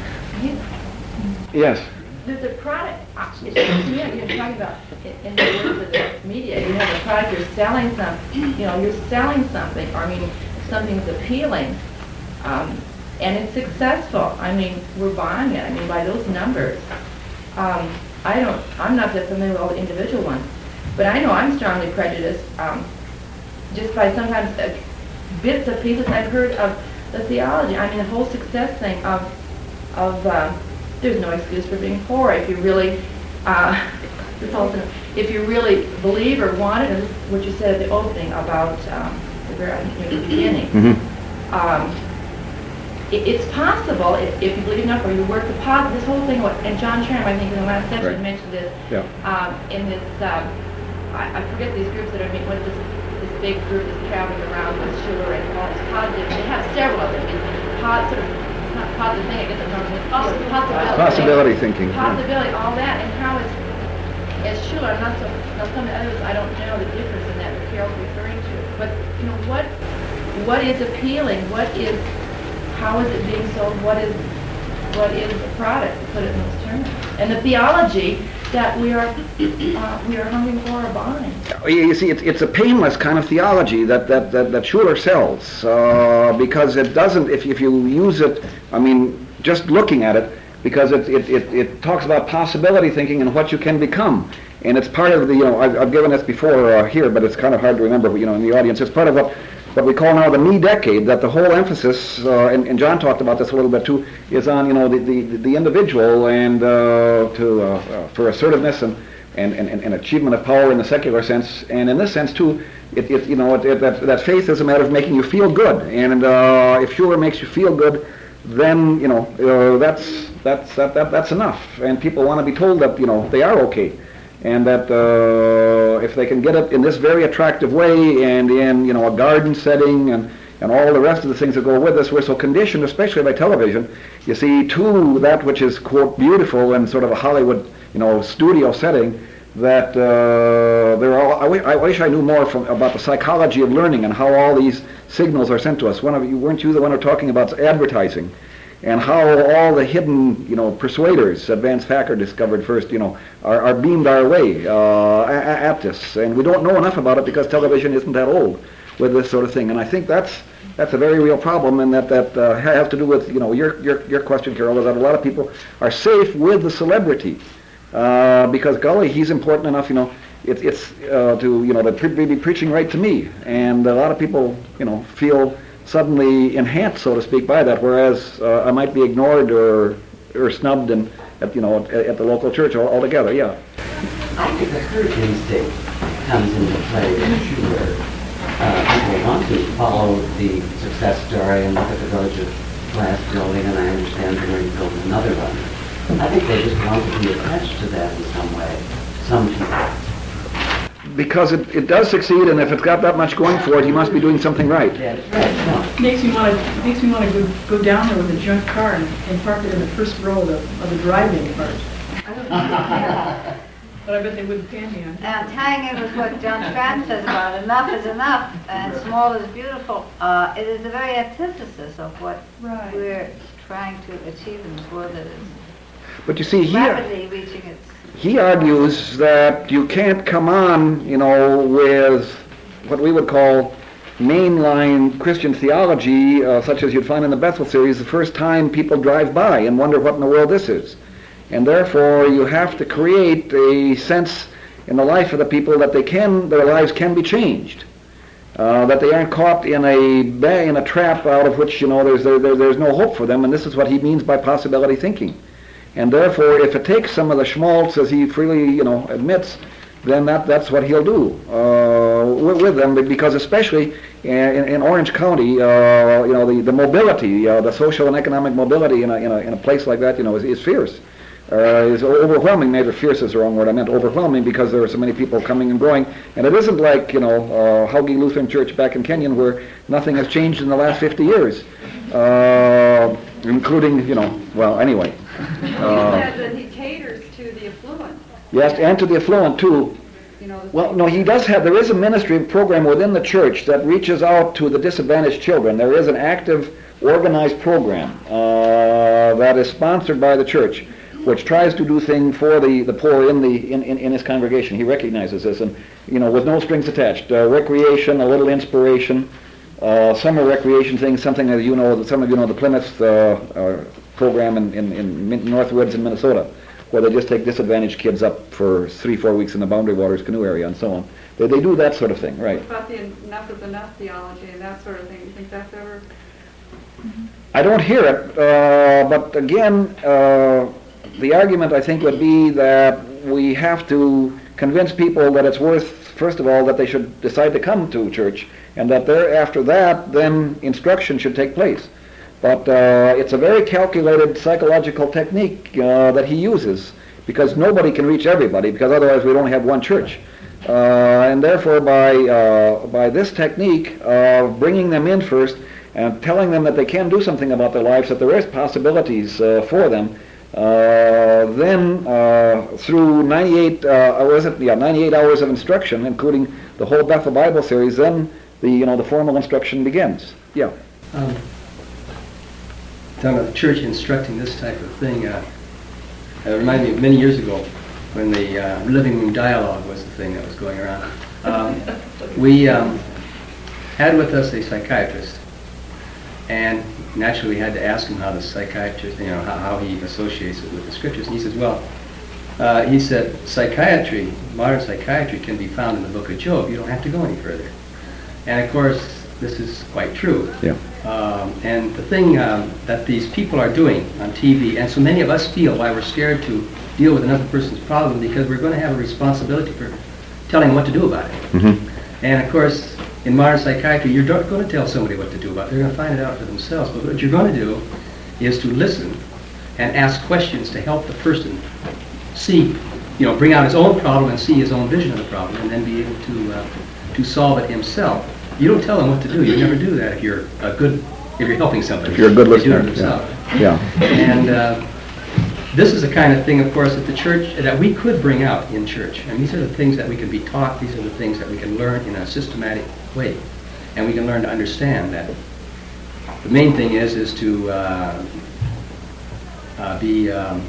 Yes. The product, you're talking about in the words of the media, you have a product, you're selling something, you're selling something, or something's appealing, and it's successful. We're buying it, by those numbers. I'm not that familiar with all the individual ones, but I know I'm strongly prejudiced, just by sometimes bits of pieces I've heard of the theology. The whole success thing of there's no excuse for being poor if you really, if you really believe or want it, and this is what you said at the opening about the very beginning. Mm-hmm. It's possible if you believe enough or you work the positive. This whole thing, and John Tram, I think in the last session Right. mentioned this. Yeah. In this, I forget these groups that are meeting. What this big group is traveling around with Schuler and all this positive. They have several of them. It's not positive thing. I guess it's not Possibility thinking. Possibility, all that, and how as Schuler, not so. Now some of the others, I don't know the difference in that Carol's referring to. But what is appealing? How is it being sold? What is the product, to put it in those terms? And the theology that we are hungry for or buying. You see, it's a painless kind of theology that Schuler sells, because it doesn't, if you use it, just looking at it, because it talks about possibility thinking and what you can become. And it's part of the, I've given this before here, but it's kind of hard to remember, in the audience. It's part of what we call now the me decade, that the whole emphasis, and John talked about this a little bit too, is on, the individual and for assertiveness and achievement of power in the secular sense. And in this sense too, that faith is a matter of making you feel good. And if Schuler makes you feel good, then, that's enough. And people want to be told that, they are okay. And that if they can get it in this very attractive way and in, a garden setting and all the rest of the things that go with this, we're so conditioned, especially by television, you see, to that which is, quote, beautiful in sort of a Hollywood, studio setting, that I wish I knew more about the psychology of learning and how all these signals are sent to us. Weren't you the one who were talking about advertising? And how all the hidden, persuaders that Vance Packard discovered first, are beamed our way at this. And we don't know enough about it because television isn't that old with this sort of thing. And I think that's a very real problem, and that has to do with, your question, Carol, is that a lot of people are safe with the celebrity because, golly, he's important enough, it's to be preaching right to me. And a lot of people, feel suddenly enhanced, so to speak, by that, whereas I might be ignored or snubbed at the local church altogether. Yeah. I think the herd instinct comes into play with Schuler. People want to follow the success story and look at the village of glass building, and I understand they're going to build another one. I think they just want to be attached to that in some way. Some people. because it does succeed, and if it's got that much going for it, he must be doing something right. Yeah, that's right. No. Makes me want to go down there with a junk car and park it in the first row of the drive-in part. But I bet they wouldn't pay me on it. And tying in with what John Scranton says about enough is enough and small is beautiful, it is the very antithesis of what we're trying to achieve in this world that is But you see, rapidly reaching its... he argues that you can't come on, with what we would call mainline Christian theology, such as you'd find in the Bethel series, the first time people drive by and wonder what in the world this is. And therefore, you have to create a sense in the life of the people that their lives can be changed, that they aren't caught in a trap out of which there's no hope for them. And this is what he means by possibility thinking. And therefore, if it takes some of the schmaltz, as he freely admits, then that's what he'll do with them. Because especially in Orange County, the mobility, the social and economic mobility in a place like that, is fierce. Is overwhelming. Maybe fierce is the wrong word. I meant overwhelming, because there are so many people coming and going. And it isn't like Hauge Lutheran Church back in Kenyon, where nothing has changed in the last 50 years, including anyway. He said that he caters to the affluent. Yes, and to the affluent too. Well, no, there is a ministry program within the church that reaches out to the disadvantaged children. There is an active, organized program that is sponsored by the church, which tries to do things for the poor in his congregation. He recognizes this, and with no strings attached. Recreation, a little inspiration, summer recreation things, something that some of you know the Plymouth program in Northwoods in Minnesota, where they just take disadvantaged kids up for 3-4 weeks in the Boundary Waters canoe area and so on. They do that sort of thing, right? What about the enough is enough theology and that sort of thing? You think that's ever... I don't hear it, but again, the argument, I think, would be that we have to convince people that it's worth, first of all, that they should decide to come to church, and that after that, then instruction should take place. But it's a very calculated psychological technique that he uses, because nobody can reach everybody, because otherwise we'd only have one church. And therefore, by this technique of bringing them in first and telling them that they can do something about their lives, that there is possibilities for them, then through 98 hours of instruction, including the whole Bethel Bible series, then the formal instruction begins. Yeah. Talking about the church instructing this type of thing, it reminded me of many years ago when the living room dialogue was the thing that was going around. We had with us a psychiatrist, and naturally we had to ask him how the psychiatrist, how he associates it with the scriptures. And he says, he said, psychiatry, modern psychiatry, can be found in the book of Job. You don't have to go any further. And of course, this is quite true. Yeah. And the thing that these people are doing on TV, and so many of us feel why we're scared to deal with another person's problem, because we're going to have a responsibility for telling them what to do about it. Mm-hmm. And of course, in modern psychiatry, you're not going to tell somebody what to do about it. They're going to find it out for themselves. But what you're going to do is to listen and ask questions to help the person see, bring out his own problem and see his own vision of the problem, and then be able to solve it himself. You don't tell them what to do. You never do that if you're helping somebody. If you're a good listener. You do it yourself. Yeah. And this is the kind of thing, of course, that the church, that we could bring out in church. And these are the things that we can be taught. These are the things that we can learn in a systematic way. And we can learn to understand that the main thing is to be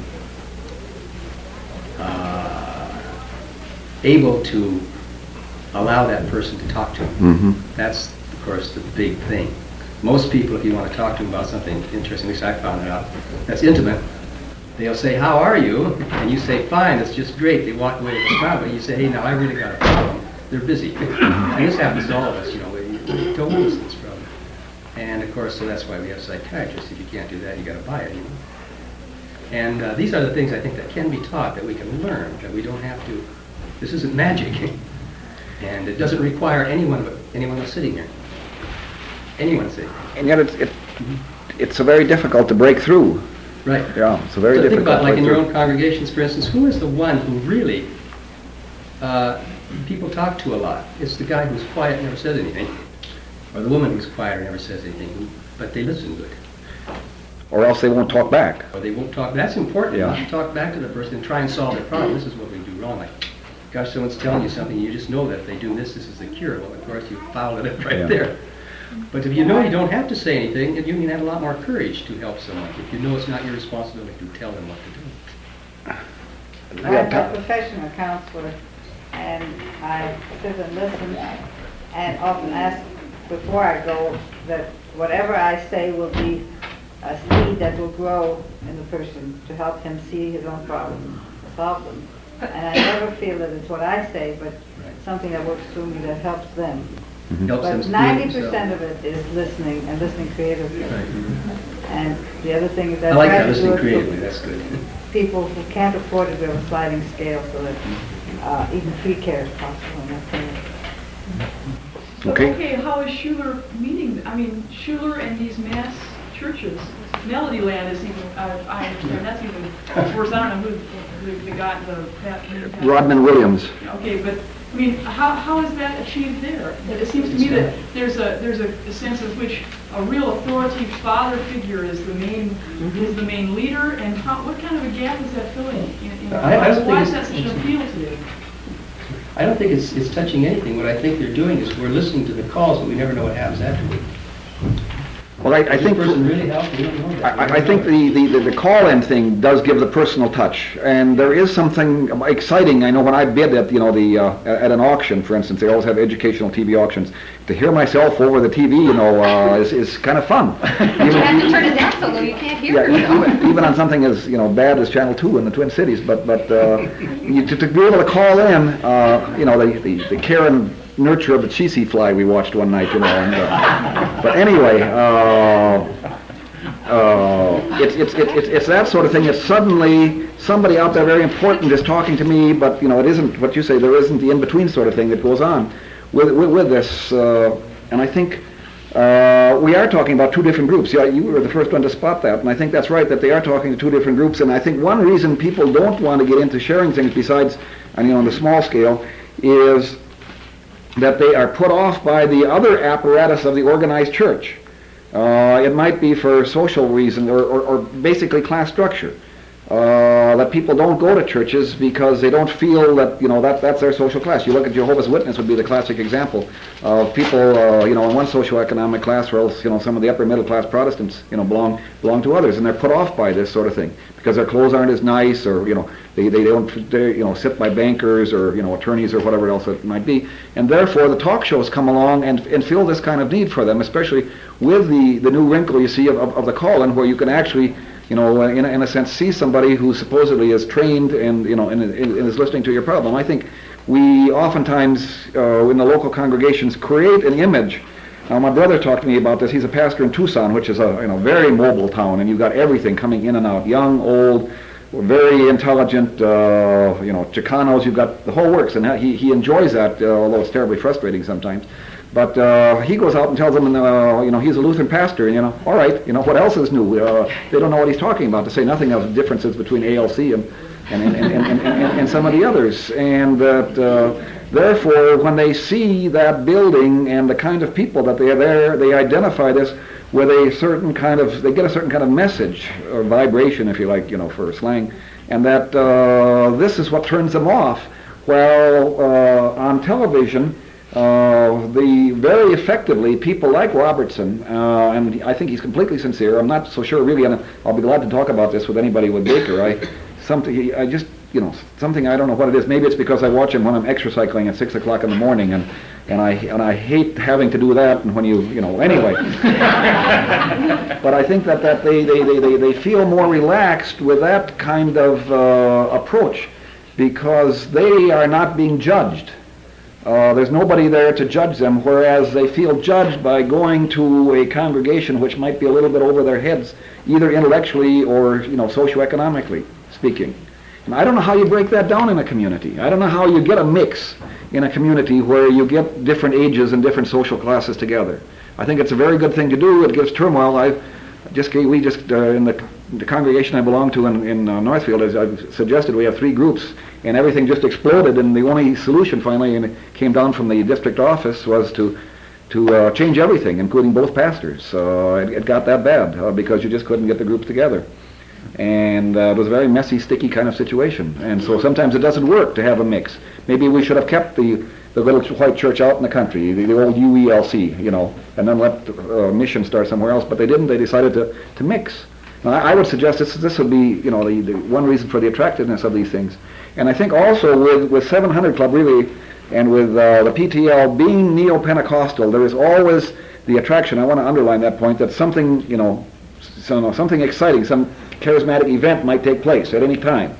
able to allow that person to talk to him. Mm-hmm. That's, of course, the big thing. Most people, if you want to talk to them about something interesting, at least I found it out, that's intimate, they'll say, how are you? And you say, fine, that's just great. They walk away with a smile, but you say, hey, now I really got a problem. They're busy. And this happens to all of us, we don't listen to this problem. And of course, so that's why we have psychiatrists. If you can't do that, you got to buy it, And these are the things I think that can be taught, that we can learn, that we don't have to. This isn't magic. And it doesn't require anyone that's sitting here. Anyone sitting. And yet it's so very difficult to break through. Right. Yeah, it's very difficult. Think about, like in your own congregations, for instance, who is the one who really people talk to a lot. It's the guy who's quiet and never says anything, or the woman who's quiet and never says anything, but they listen good. Or else they won't talk back. Or they won't talk. That's important. Yeah. Not to talk back to the person and try and solve their problem. This is what we do wrong. Like, gosh, someone's telling you something, you just know that if they do this, this is the cure. Well, of course, you fouled it right Yeah. there. But if you know you don't have to say anything, then you can have a lot more courage to help someone. If you know it's not your responsibility to tell them what to do. I'm a professional counselor, and I sit and listen, and often ask before I go that whatever I say will be a seed that will grow in the person to help him see his own problems, solve them. And I never feel that it's what I say, but something that works through me that helps them. Helps them But see 90% themselves. of it is listening, and listening creatively. Right. And the other thing is I that like try that, to do listening it for creatively. That's good. people who can't afford to do a sliding scale, so that even free care is possible in that case. So, Okay. okay, how is Schuler meeting, I mean, Schuler and these mass churches, Melody Land is even, I understand, that's even worse, I don't know who the guy, the... Rodman Williams. Okay, but, I mean, how is that achieved there? It seems to me that there's a sense in which a real authoritative father figure is the main leader, and what kind of a gap is that filling? I don't Why think is that such an appeal to you? I don't think it's touching anything. What I think they're doing is we're listening to the calls, but we never know what happens afterward. Well, I think This person really helped. We don't know that. I think the call-in thing does give the personal touch, and there is something exciting. I know when I bid at at an auction, for instance, they always have educational TV auctions. To hear myself over the TV, is kind of fun. You have to turn it down so low you can't hear yourself. Even on something as bad as Channel 2 in the Twin Cities, but to be able to call in, the care and nurture of the cheesy fly we watched one night, but anyway, it's that sort of thing. It's suddenly somebody out there very important is talking to me, but it isn't what you say. There isn't the in-between sort of thing that goes on with this, and I think we are talking about two different groups. Yeah, you were the first one to spot that, and I think that's right, that they are talking to two different groups. And I think one reason people don't want to get into sharing things, besides, on the small scale, is that they are put off by the other apparatus of the organized church. It might be for social reason or basically class structure. That people don't go to churches because they don't feel that that's their social class. You look at Jehovah's Witness would be the classic example of people in one socioeconomic class, or else some of the upper middle class Protestants belong to others, and they're put off by this sort of thing because their clothes aren't as nice, or they don't sit by bankers or attorneys or whatever else it might be, and therefore the talk shows come along and fill this kind of need for them, especially with the new wrinkle you see of the call-in, where you can actually in a sense, see somebody who supposedly is trained and and is listening to your problem. I think we oftentimes in the local congregations create an image. Now, my brother talked to me about this. He's a pastor in Tucson, which is a very mobile town, and you've got everything coming in and out, young, old, very intelligent, Chicanos. You've got the whole works, and he enjoys that, although it's terribly frustrating sometimes. But he goes out and tells them, he's a Lutheran pastor, and all right, what else is new? They don't know what he's talking about, to say nothing of the differences between ALC and some of the others. And that therefore, when they see that building and the kind of people that they are there, they identify this with they get a certain kind of message or vibration, if you like, for slang, and that this is what turns them off. Well, on television, very effectively, people like Robertson, and I think he's completely sincere. I'm not so sure really, and I'll be glad to talk about this with anybody with Baker. Something I don't know what it is. Maybe it's because I watch him when I'm exercising at 6 o'clock in the morning, and I hate having to do that. And when anyway. But I think that they feel more relaxed with that kind of approach because they are not being judged. There's nobody there to judge them, whereas they feel judged by going to a congregation which might be a little bit over their heads, either intellectually or socioeconomically speaking. And I don't know how you break that down in a community. I don't know how you get a mix in a community where you get different ages and different social classes together. I think it's a very good thing to do. It gives turmoil. We just in the the congregation I belong to in Northfield, as I've suggested, we have 3 groups, and everything just exploded, and the only solution finally, and it came down from the district office, was to change everything, including both pastors. It got that bad because you just couldn't get the groups together. And it was a very messy, sticky kind of situation. And so sometimes it doesn't work to have a mix. Maybe we should have kept the little white church out in the country, the old UELC, you know, and then let mission start somewhere else. But they didn't. They decided to mix. Now, I would suggest this would be, you know, the one reason for the attractiveness of these things. And I think also with 700 Club really, and with the PTL being neo-Pentecostal, there is always the attraction. I want to underline that point, that something, you know, something exciting, some charismatic event might take place at any time.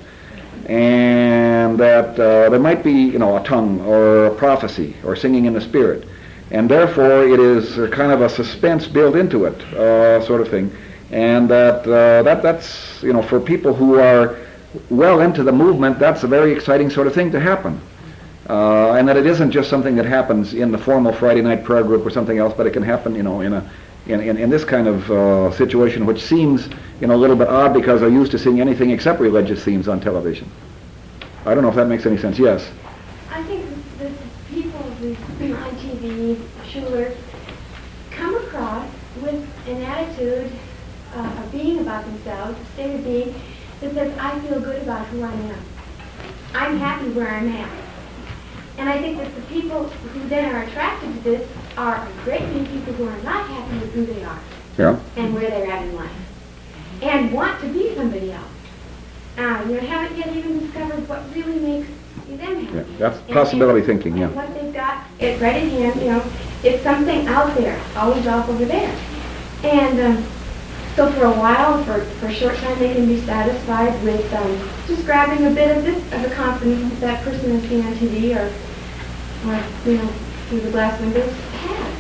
And that there might be, you know, a tongue or a prophecy or singing in the Spirit. And therefore it is kind of a suspense built into it, sort of thing. And that's, you know, for people who are well into the movement, that's a very exciting sort of thing to happen. And that it isn't just something that happens in the formal Friday night prayer group or something else, but it can happen, you know, in this kind of situation, which seems, you know, a little bit odd because they're used to seeing anything except religious themes on television. I don't know if that makes any sense. Yes? I think the people on TV, Schuler, come across with an attitude of being about themselves, a state of being, that says, I feel good about who I am. I'm happy where I'm at. And I think that the people who then are attracted to this are a great many people who are not happy with who they are. Yeah. And where they're at in life. And want to be somebody else. You haven't yet even discovered what really makes them happy. Yeah, that's possibility thinking, yeah. And what they've got, it's right at hand, you know, it's something out there, always off over there. And so for a while, for a short time, they can be satisfied with just grabbing a bit of this, of the confidence that that person is seeing on TV or you know, through the glass windows has.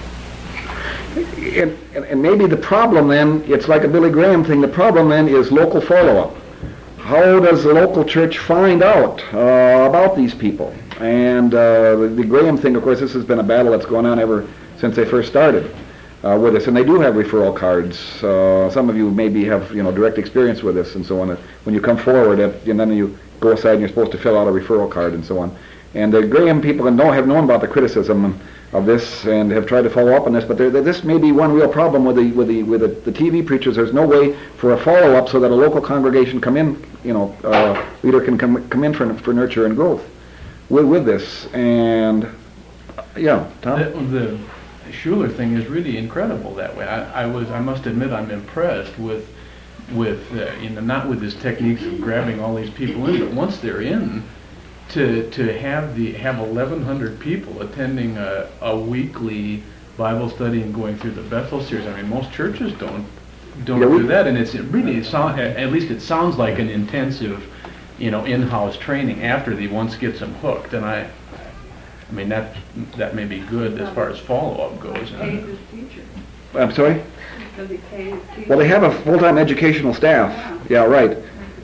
And maybe the problem then, it's like a Billy Graham thing, the problem then is local follow-up. How does the local church find out about these people? And the Graham thing, of course, this has been a battle that's gone on ever since they first started with us, and they do have referral cards. Some of you maybe have, you know, direct experience with this and so on. When you come forward, and then you go aside and you're supposed to fill out a referral card and so on. And the Graham people have known about the criticism of this and have tried to follow up on this, but this may be one real problem with the TV preachers. There's no way for a follow-up so that a local congregation come in, you know, leader can come in for nurture and growth with this. And yeah, Tom? The Schuler thing is really incredible that way. I must admit I'm impressed with you know, not with his techniques of grabbing all these people in, but once they're in, to have 1,100 people attending a weekly Bible study and going through the Bethel series. I mean, most churches don't do that, and it's really at least it sounds like an intensive, you know, in-house training after they once gets them hooked. And I mean that may be good as far as follow-up goes. I'm sorry? Because he pays teachers. Well, they have a full-time educational staff. Yeah, right.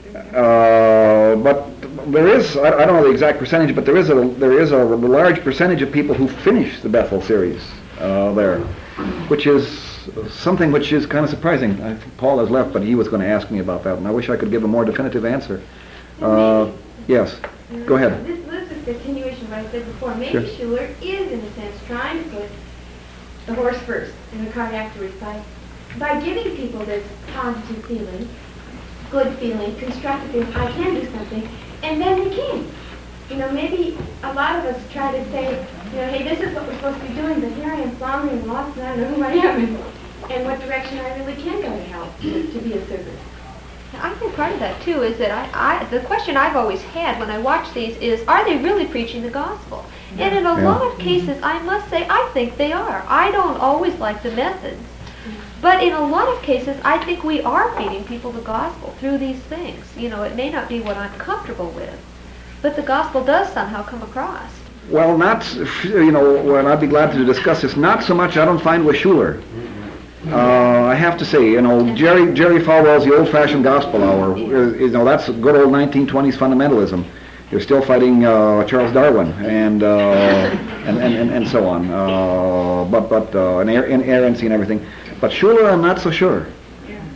But there is, I don't know the exact percentage, but there is a large percentage of people who finish the Bethel series there, which is something which is kind of surprising. I think Paul has left, but he was going to ask me about that, and I wish I could give a more definitive answer. Yes, go ahead. This is a continuation of what I said before. Maybe Sure. Schuler is, in a sense, trying to put the horse first and the cart afterwards by giving people this positive feeling, good feeling, constructive feeling, I can do something, and then they can. You know, maybe a lot of us try to say, you know, hey, this is what we're supposed to be doing, but here I am floundering and lost and I don't know who I am and what direction I really can go to help, to be of service. I think part of that too is that the question I've always had when I watch these is, are they really preaching the gospel? And in a lot of cases, I must say, I think they are. I don't always like the methods. But in a lot of cases, I think we are feeding people the gospel through these things. You know, it may not be what I'm comfortable with, but the gospel does somehow come across. Well, not, you know, and I'd be glad to discuss this, not so much I don't find with Schuler. I have to say, you know, Jerry Falwell's The Old-Fashioned Gospel Hour, you know, that's good old 1920s fundamentalism. You're still fighting Charles Darwin and so on, but inerrancy and everything. But Schuler, I'm not so sure.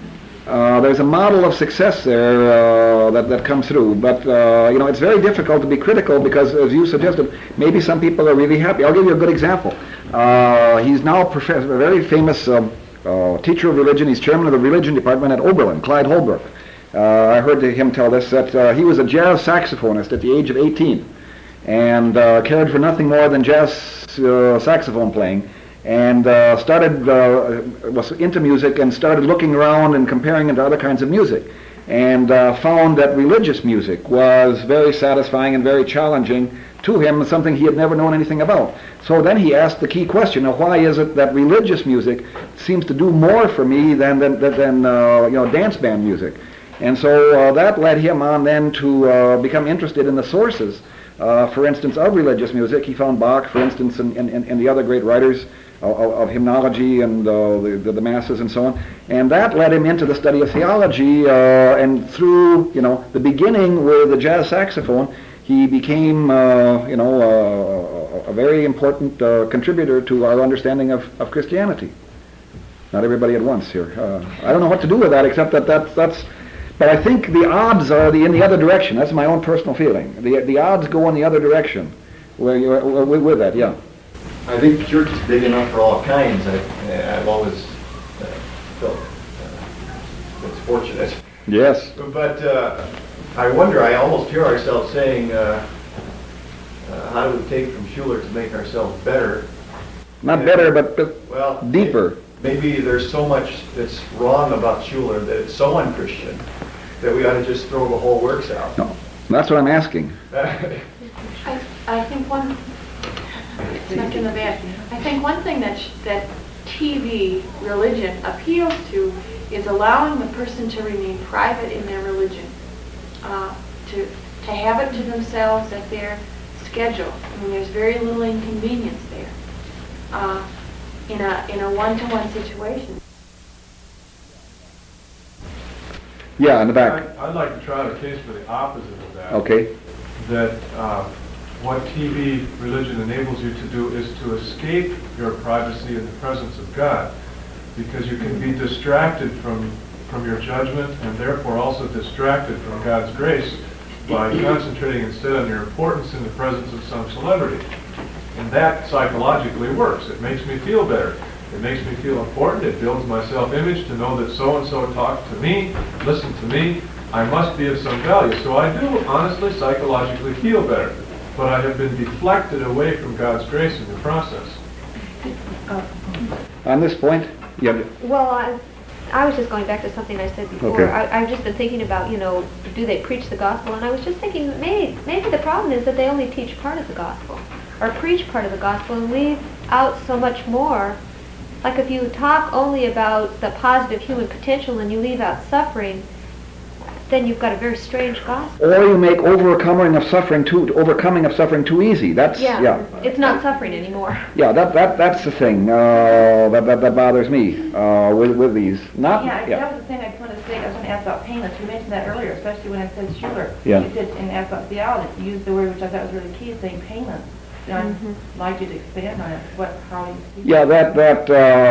there's a model of success there that comes through. But, it's very difficult to be critical because, as you suggested, maybe some people are really happy. I'll give you a good example. He's now a very famous teacher of religion. He's chairman of the religion department at Oberlin, Clyde Holbrook. I heard him tell this, that he was a jazz saxophonist at the age of 18 and cared for nothing more than jazz saxophone playing. And was into music and started looking around and comparing it to other kinds of music, and found that religious music was very satisfying and very challenging to him, something he had never known anything about. So then he asked the key question: now, why is it that religious music seems to do more for me than dance band music? And so that led him on then to become interested in the sources, for instance, of religious music. He found Bach, for instance, and the other great writers of hymnology and the masses and so on, and that led him into the study of theology. And through the beginning with the jazz saxophone, he became a very important contributor to our understanding of Christianity. Not everybody at once here. I don't know what to do with that, except that's. But I think the odds are in the other direction. That's my own personal feeling. The odds go in the other direction. With that, yeah. I think the church is big enough for all kinds. I've always felt it's fortunate. Yes. But I wonder, I almost hear ourselves saying, how do we take from Schuller to make ourselves better? Not better, but well, deeper. Maybe there's so much that's wrong about Schuller that it's so unchristian that we ought to just throw the whole works out. No, that's what I'm asking. I think one. Stuck in the bed. I think one thing that TV religion appeals to is allowing the person to remain private in their religion, to have it to themselves at their schedule. I mean, there's very little inconvenience there in a one-to-one situation. Yeah, in the back. I'd like to try out a case for the opposite of that. Okay. That what TV religion enables you to do is to escape your privacy in the presence of God, because you can be distracted from your judgment and therefore also distracted from God's grace by concentrating instead on your importance in the presence of some celebrity. And that psychologically works. It makes me feel better. It makes me feel important. It builds my self-image to know that so-and-so talked to me, listened to me. I must be of some value. So I do honestly psychologically feel better. But I have been deflected away from God's grace in the process. On this point, yeah. Well, I was just going back to something I said before. Okay. I've just been thinking about, do they preach the gospel? And I was just thinking maybe the problem is that they only teach part of the gospel, or preach part of the gospel, and leave out so much more. Like if you talk only about the positive human potential and you leave out suffering, then you've got a very strange gospel. Or you make overcoming of suffering too easy. That's It's not suffering anymore. Yeah, that's the thing that bothers me with these. That was the thing I was going to say. I was going to ask about payments. You mentioned that earlier, especially when it said Schuller. Yeah. You said and asked about theology. You used the word which I thought was really key, saying payments. I'd like you to expand on it. How you see that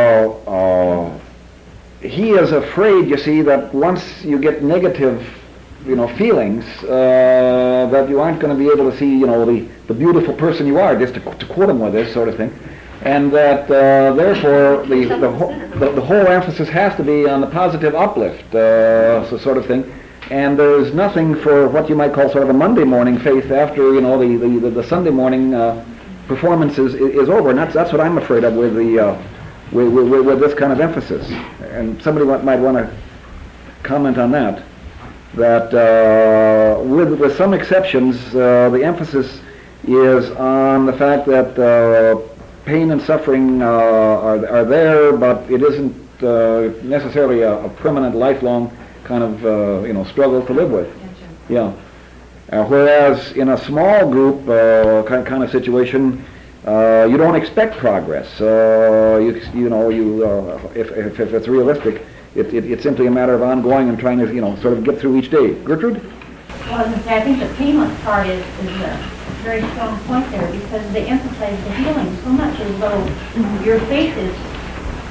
he is afraid, you see, that once you get negative, feelings, that you aren't going to be able to see, the beautiful person you are, just to quote him with this sort of thing, and that therefore the whole emphasis has to be on the positive uplift, sort of thing. And there's nothing for what you might call sort of a Monday morning faith after the Sunday morning performance is over, and that's what I'm afraid of with the with this kind of emphasis. And somebody might want to comment on that. That with some exceptions, the emphasis is on the fact that pain and suffering are there, but it isn't necessarily a permanent, lifelong kind of struggle to live with. Yeah. Whereas in a small group kind of situation, you don't expect progress. If it's realistic, it's simply a matter of ongoing and trying to sort of get through each day. Gertrude? Well, I was going to say, I think the payment part is a very strong point there, because they emphasize the healing so much, as though your faith is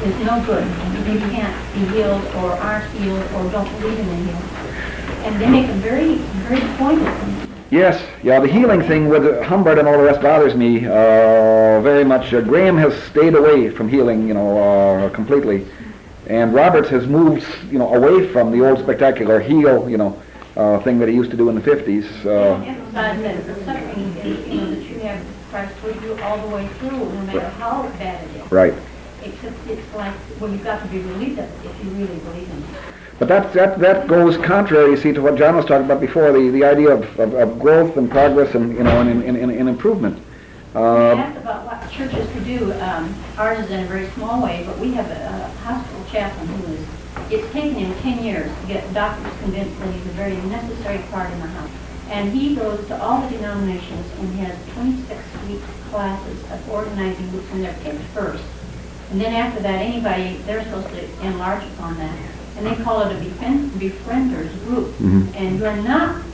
is no good. They can't be healed or aren't healed or don't believe in the healing. And they make a very, very pointed thing. Yes, yeah, the healing thing with Humbert and all the rest bothers me very much. Graham has stayed away from healing, completely. And Roberts has moved, away from the old spectacular heal, thing that he used to do in the 50s. Emphasize that the suffering is, that you have Christ with you all the way through, no matter how bad it is. Right. Except it's like, well, you've got to be relieved of it if you really believe in it. But that goes contrary, you see, to what John was talking about before, the idea of growth and progress and, and improvement. You asked about what churches could do. Ours is in a very small way, but we have a hospital chaplain who is, it's taken him 10 years to get doctors convinced that he's a very necessary part in the house. And he goes to all the denominations and has 26-week classes of organizing groups, and they're picked first. And then after that, anybody, they're supposed to enlarge upon that. And they call it a befrienders group. Mm-hmm. And you're not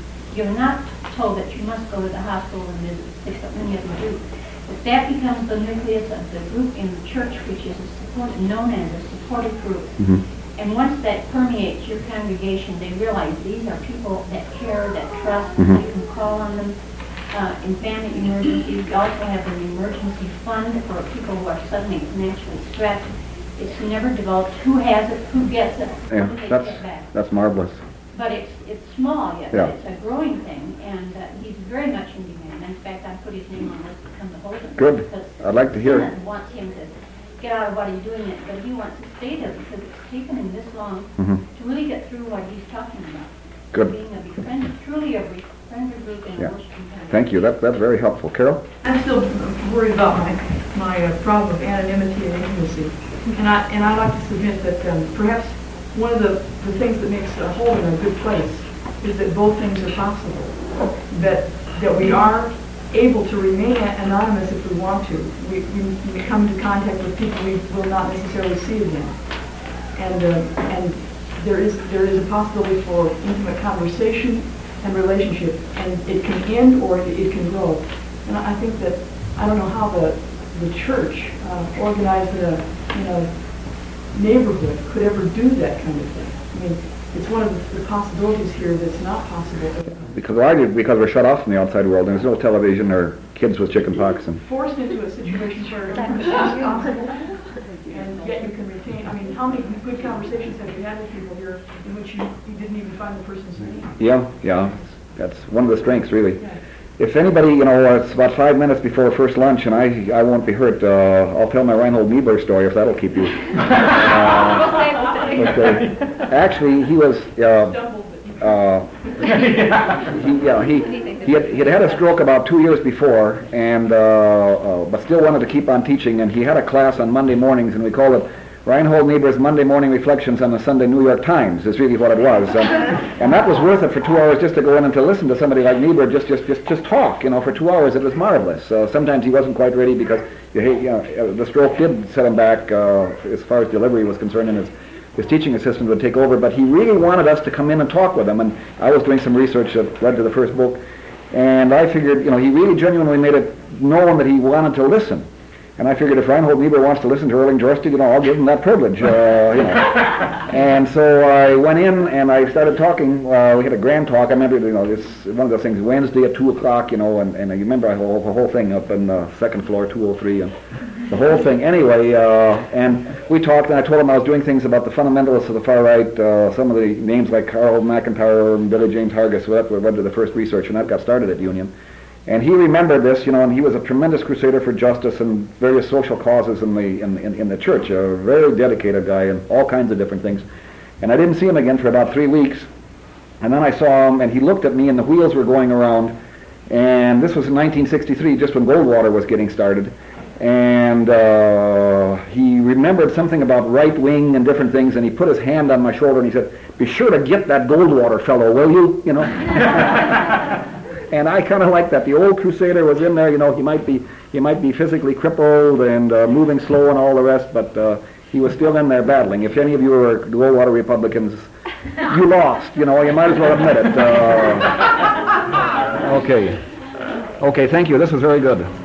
told that you must go to the hospital and visit sick, but many of them do. But that becomes the nucleus of the group in the church, which is known as a supportive group. Mm-hmm. And once that permeates your congregation, they realize these are people that care, that trust, Mm-hmm. you can call on them. In family emergencies, we also have an emergency fund for people who are suddenly financially strapped. It's never developed who has it, who gets it, Yeah, who do they get back. that's marvelous. But it's small yet, Yeah. but it's a growing thing, and he's very much in demand. In fact, I put his name on the list to come to Holden. Good. Because I'd like to hear it. Simmons wants him to get out of what he's doing, but he wants to stay there because it's taken him this long Mm-hmm. to really get through what he's talking about. Good. Being a befriender, truly a befriender group in Yeah. a worshiping time. Thank you. That's very helpful. Carol? I'm still worried about my problem of anonymity and intimacy. And I like to submit that perhaps one of the things that makes Holden a good place is that both things are possible. That we are able to remain anonymous if we want to. We come into contact with people we will not necessarily see again. And there is a possibility for intimate conversation and relationship, and it can end or it can grow. And I think that, I don't know how the church organized in a neighborhood could ever do that kind of thing. I mean, it's one of the possibilities here that's not possible. Because we're shut off from the outside world. There's no television or kids with chicken pox. And Forced into a situation where it's possible, and yet you can retain. I mean, how many good conversations have you had with people here in which you didn't even find the person's name? Yeah. That's one of the strengths, really. Yeah. If anybody, it's about 5 minutes before first lunch, and I won't be hurt. I'll tell my Reinhold Niebuhr story if that'll keep you. Okay. Actually, he was. He had a stroke about 2 years before, and but still wanted to keep on teaching. And he had a class on Monday mornings, and we called it Reinhold Niebuhr's Monday Morning Reflections on the Sunday New York Times. Is really what it was, and that was worth it for 2 hours just to go in and to listen to somebody like Niebuhr just talk. For 2 hours. It was marvelous. Sometimes he wasn't quite ready because the stroke did set him back as far as delivery was concerned, and his teaching assistant would take over, but he really wanted us to come in and talk with him, and I was doing some research that led to the first book, and I figured, he really genuinely made it known that he wanted to listen, and I figured if Reinhold Niebuhr wants to listen to Erling Jorsted, I'll give him that privilege, And so I went in and I started talking. We had a grand talk. I remember, it's one of those things, Wednesday at 2 o'clock, and I remember the whole thing up in the second floor, 203, and the whole thing. Anyway, and we talked, and I told him I was doing things about the fundamentalists of the far right, some of the names like Carl McIntyre and Billy James Hargis, so that led to the first research, and that got started at Union. And he remembered this, and he was a tremendous crusader for justice and various social causes in the church, a very dedicated guy in all kinds of different things. And I didn't see him again for about 3 weeks, and then I saw him, and he looked at me, and the wheels were going around, and this was in 1963, just when Goldwater was getting started. And he remembered something about right wing and different things, and he put his hand on my shoulder and he said, "Be sure to get that Goldwater fellow, will you?" And I kind of like that. The old crusader was in there. He might be physically crippled and moving slow and all the rest, but he was still in there battling. If any of you are Goldwater Republicans, you lost. You might as well admit it. Okay. Thank you. This was very good.